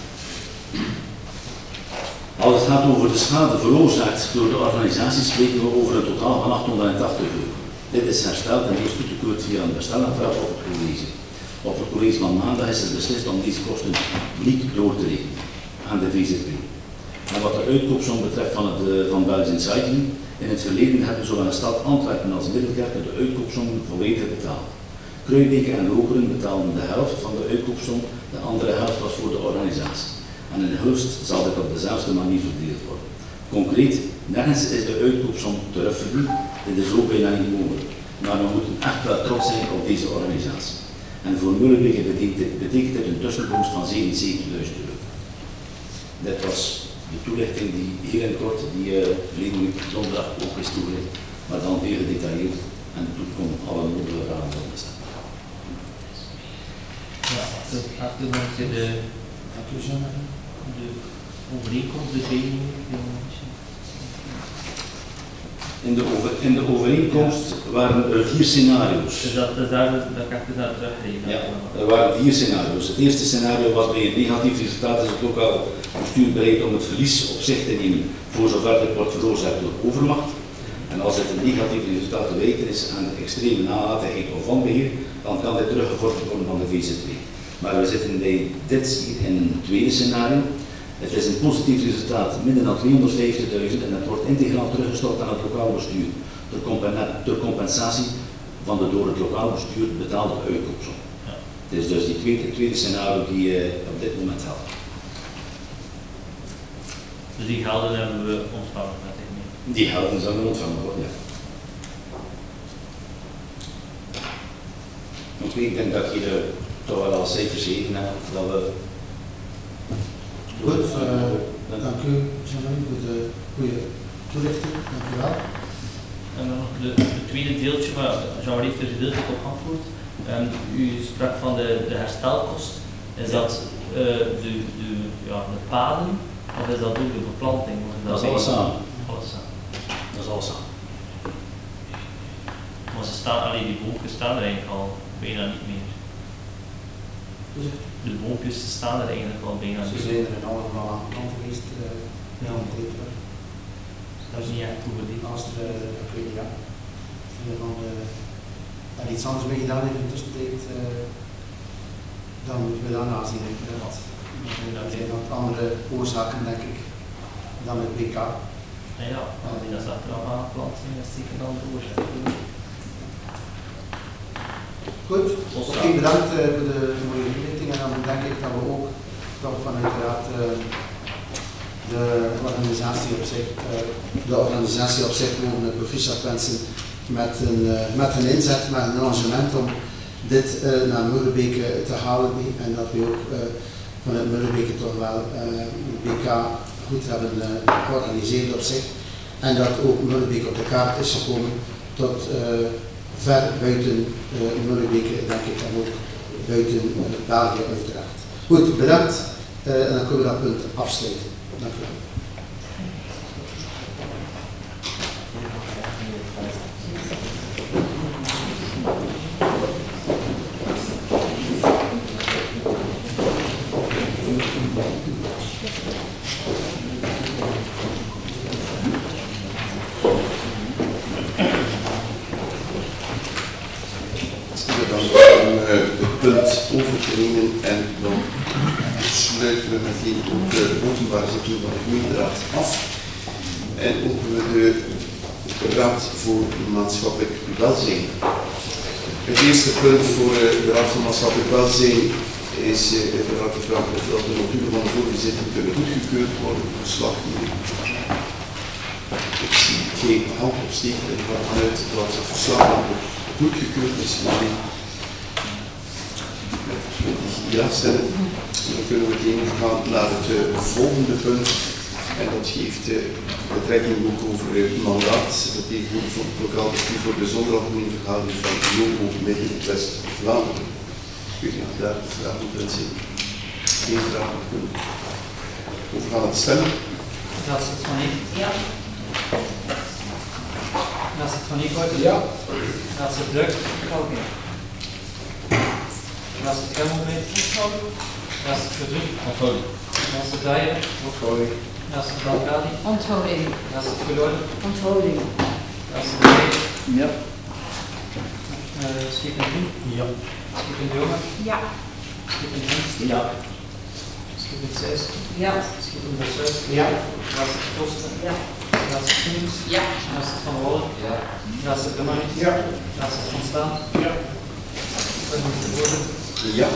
O: Als het gaat over de schade veroorzaakt door de organisatie spreken we over een totaal van €880. Dit is hersteld en is goedgekeurd via een bestelaanvraag op het college. Op het college van maandag is er beslist om deze kosten niet door te rekenen aan de VZW. En wat de uitkoopsom betreft van Belgian Cycling, in het verleden hebben zowel de stad Antwerpen als Middelkerken de uitkoopsom volledig betaald. Kruijbeke en Lokeren betaalden de helft van de uitkoopsom, de andere helft was voor de organisatie. En in Hulst zal dit op dezelfde manier verdeeld worden. Concreet, nergens is de uitkoopsom terugverdiend, dit is ook bijna niet mogelijk. Maar we moeten echt wel trots zijn op deze organisatie. En voor Mullenbeke betekent dit een tussenkomst van €77.000. Dit was de toelichting die heel in kort, die verleden week donderdag ook is toegelicht, maar dan veel gedetailleerd en toen kon alle mogelijke raden op staan.
G: Ja, afdoen met de overeenkomst, de training.
O: In de overeenkomst waren er 4 scenario's.
G: Dus dat ik even naar teruggeven.
O: Ja, er waren 4 scenario's. Het eerste scenario was bij een negatief resultaat is het lokaal bestuur bereid om het verlies op zich te nemen voor zover het wordt veroorzaakt door overmacht. En als het een negatief resultaat te wijten is aan de extreme nalatigheid of wanbeheer, dan kan dit teruggevorderd worden van de VZW. Maar we zitten bij dit hier in een tweede scenario. Het is een positief resultaat, minder dan €250.000 en het wordt integraal teruggestort aan het lokaal bestuur ter compensatie van de door het lokaal bestuur betaalde uitkoopsom.
G: Ja.
O: Het is dus die tweede scenario die op dit moment helpt.
G: Dus die gelden hebben we ontvangen, denk ik niet.
O: Die gelden zullen ontvangen worden, ja. Ik denk dat je toch wel al cijfers gegeven hebt dat we...
N: Goed, dank u, Jean-Marie, voor de goede toelichting. Dank u wel.
G: En dan nog het tweede deeltje, maar Jean-Marie heeft er gedeeltelijk op antwoord. U sprak van de herstelkost. Is dat de paden, of is dat ook de beplanting?
O: Dat is alles samen.
G: Alles samen.
O: Dat is alles samen.
G: Maar ze staan, die boompjes staan er eigenlijk al bijna niet meer. De boompjes staan er eigenlijk al bijna niet meer.
N: Ze zijn er allemaal aan de kant geweest.
G: Ja. Dat is niet echt goed verdiend.
N: Als er, ik weet niet, ja. En iets anders mee gedaan heeft in de tussentijd, dan moeten we daar nazien. Dat zijn nog andere oorzaken, denk ik, dan het BK.
G: Ja, dat is achteraf aangeplant, dat is zeker een andere oorzaak.
N: Goed, oké, bedankt voor de mooie toelichting en dan denk ik dat we ook toch van uiteraard de organisatie op zich mogen proficiat wensen met een inzet, met een arrangement om dit naar Mullenbeke te halen en dat we ook vanuit Mullenbeke toch wel het BK goed hebben georganiseerd op zich en dat ook Mullenbeke op de kaart is gekomen tot ver buiten Mullenbeke, denk ik, en ook buiten België uiteraard. Goed, bedankt en dan kunnen we dat punt afsluiten. Dank u wel.
B: En dan sluiten we meteen ook de openbare zitting van de gemeenteraad af. En openen we de Raad voor Maatschappelijk Welzijn. Het eerste punt voor de Raad voor Maatschappelijk Welzijn is uiteraard de vraag of dat de notulen van de vorige zitting kunnen goedgekeurd worden. Verslag hier. Ik zie geen hand opsteken en ik ga vanuit dat het verslag goedgekeurd is. Ja, stemmen. Dan kunnen we meteen gaan naar het volgende punt. En dat geeft betrekking ook over mandaat. Dat heeft ook voor het lokaal bestuur voor de zonderalgemene vergadering van Logo Midden-West-Vlaanderen. Ik weet niet of daar vragen op zijn. Geen vragen kunnen. Over gaan het stemmen.
K: Raadslid Van Eyck.
D: Ja.
K: Raadslid Van Eyck.
F: Ja.
K: Raadslid Druk.
D: Oké.
K: Raadslid Gelmond. Raadslid Verdruk.
G: Onthouding.
K: Raadslid Daaien.
F: Onthouding.
K: Raadslid Balkadi.
D: Onthouding.
K: Raadslid Verloren.
D: Onthouding.
K: Raadslid Daaien.
E: Ja.
K: Schipper Groen.
E: Ja.
K: Schipper De Jonge.
D: Ja.
K: Schipper Hens.
F: Ja.
K: Schipper Seijs.
D: Ja.
K: Schipper Boshuis.
F: Ja.
K: Raadslid Kosten.
D: Ja.
K: Raadslid Koens.
D: Ja.
K: Raadslid Van Wallen.
F: Ja.
K: Raadslid Gemmerit.
F: Ja.
K: Raadslid Van Staan.
F: Ja.
K: Burgemeester Woorden.
B: Ja.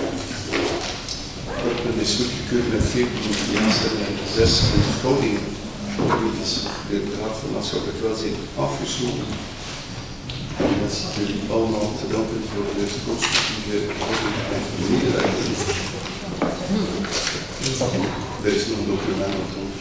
B: Dat punt is goedgekeurd met 14 ja-stemmen en 6 onthoudingen. Nu is de Raad voor Maatschappelijk Welzijn afgesloten. En dat is jullie allemaal te danken voor de constructieve medewerking. Er is nog een document.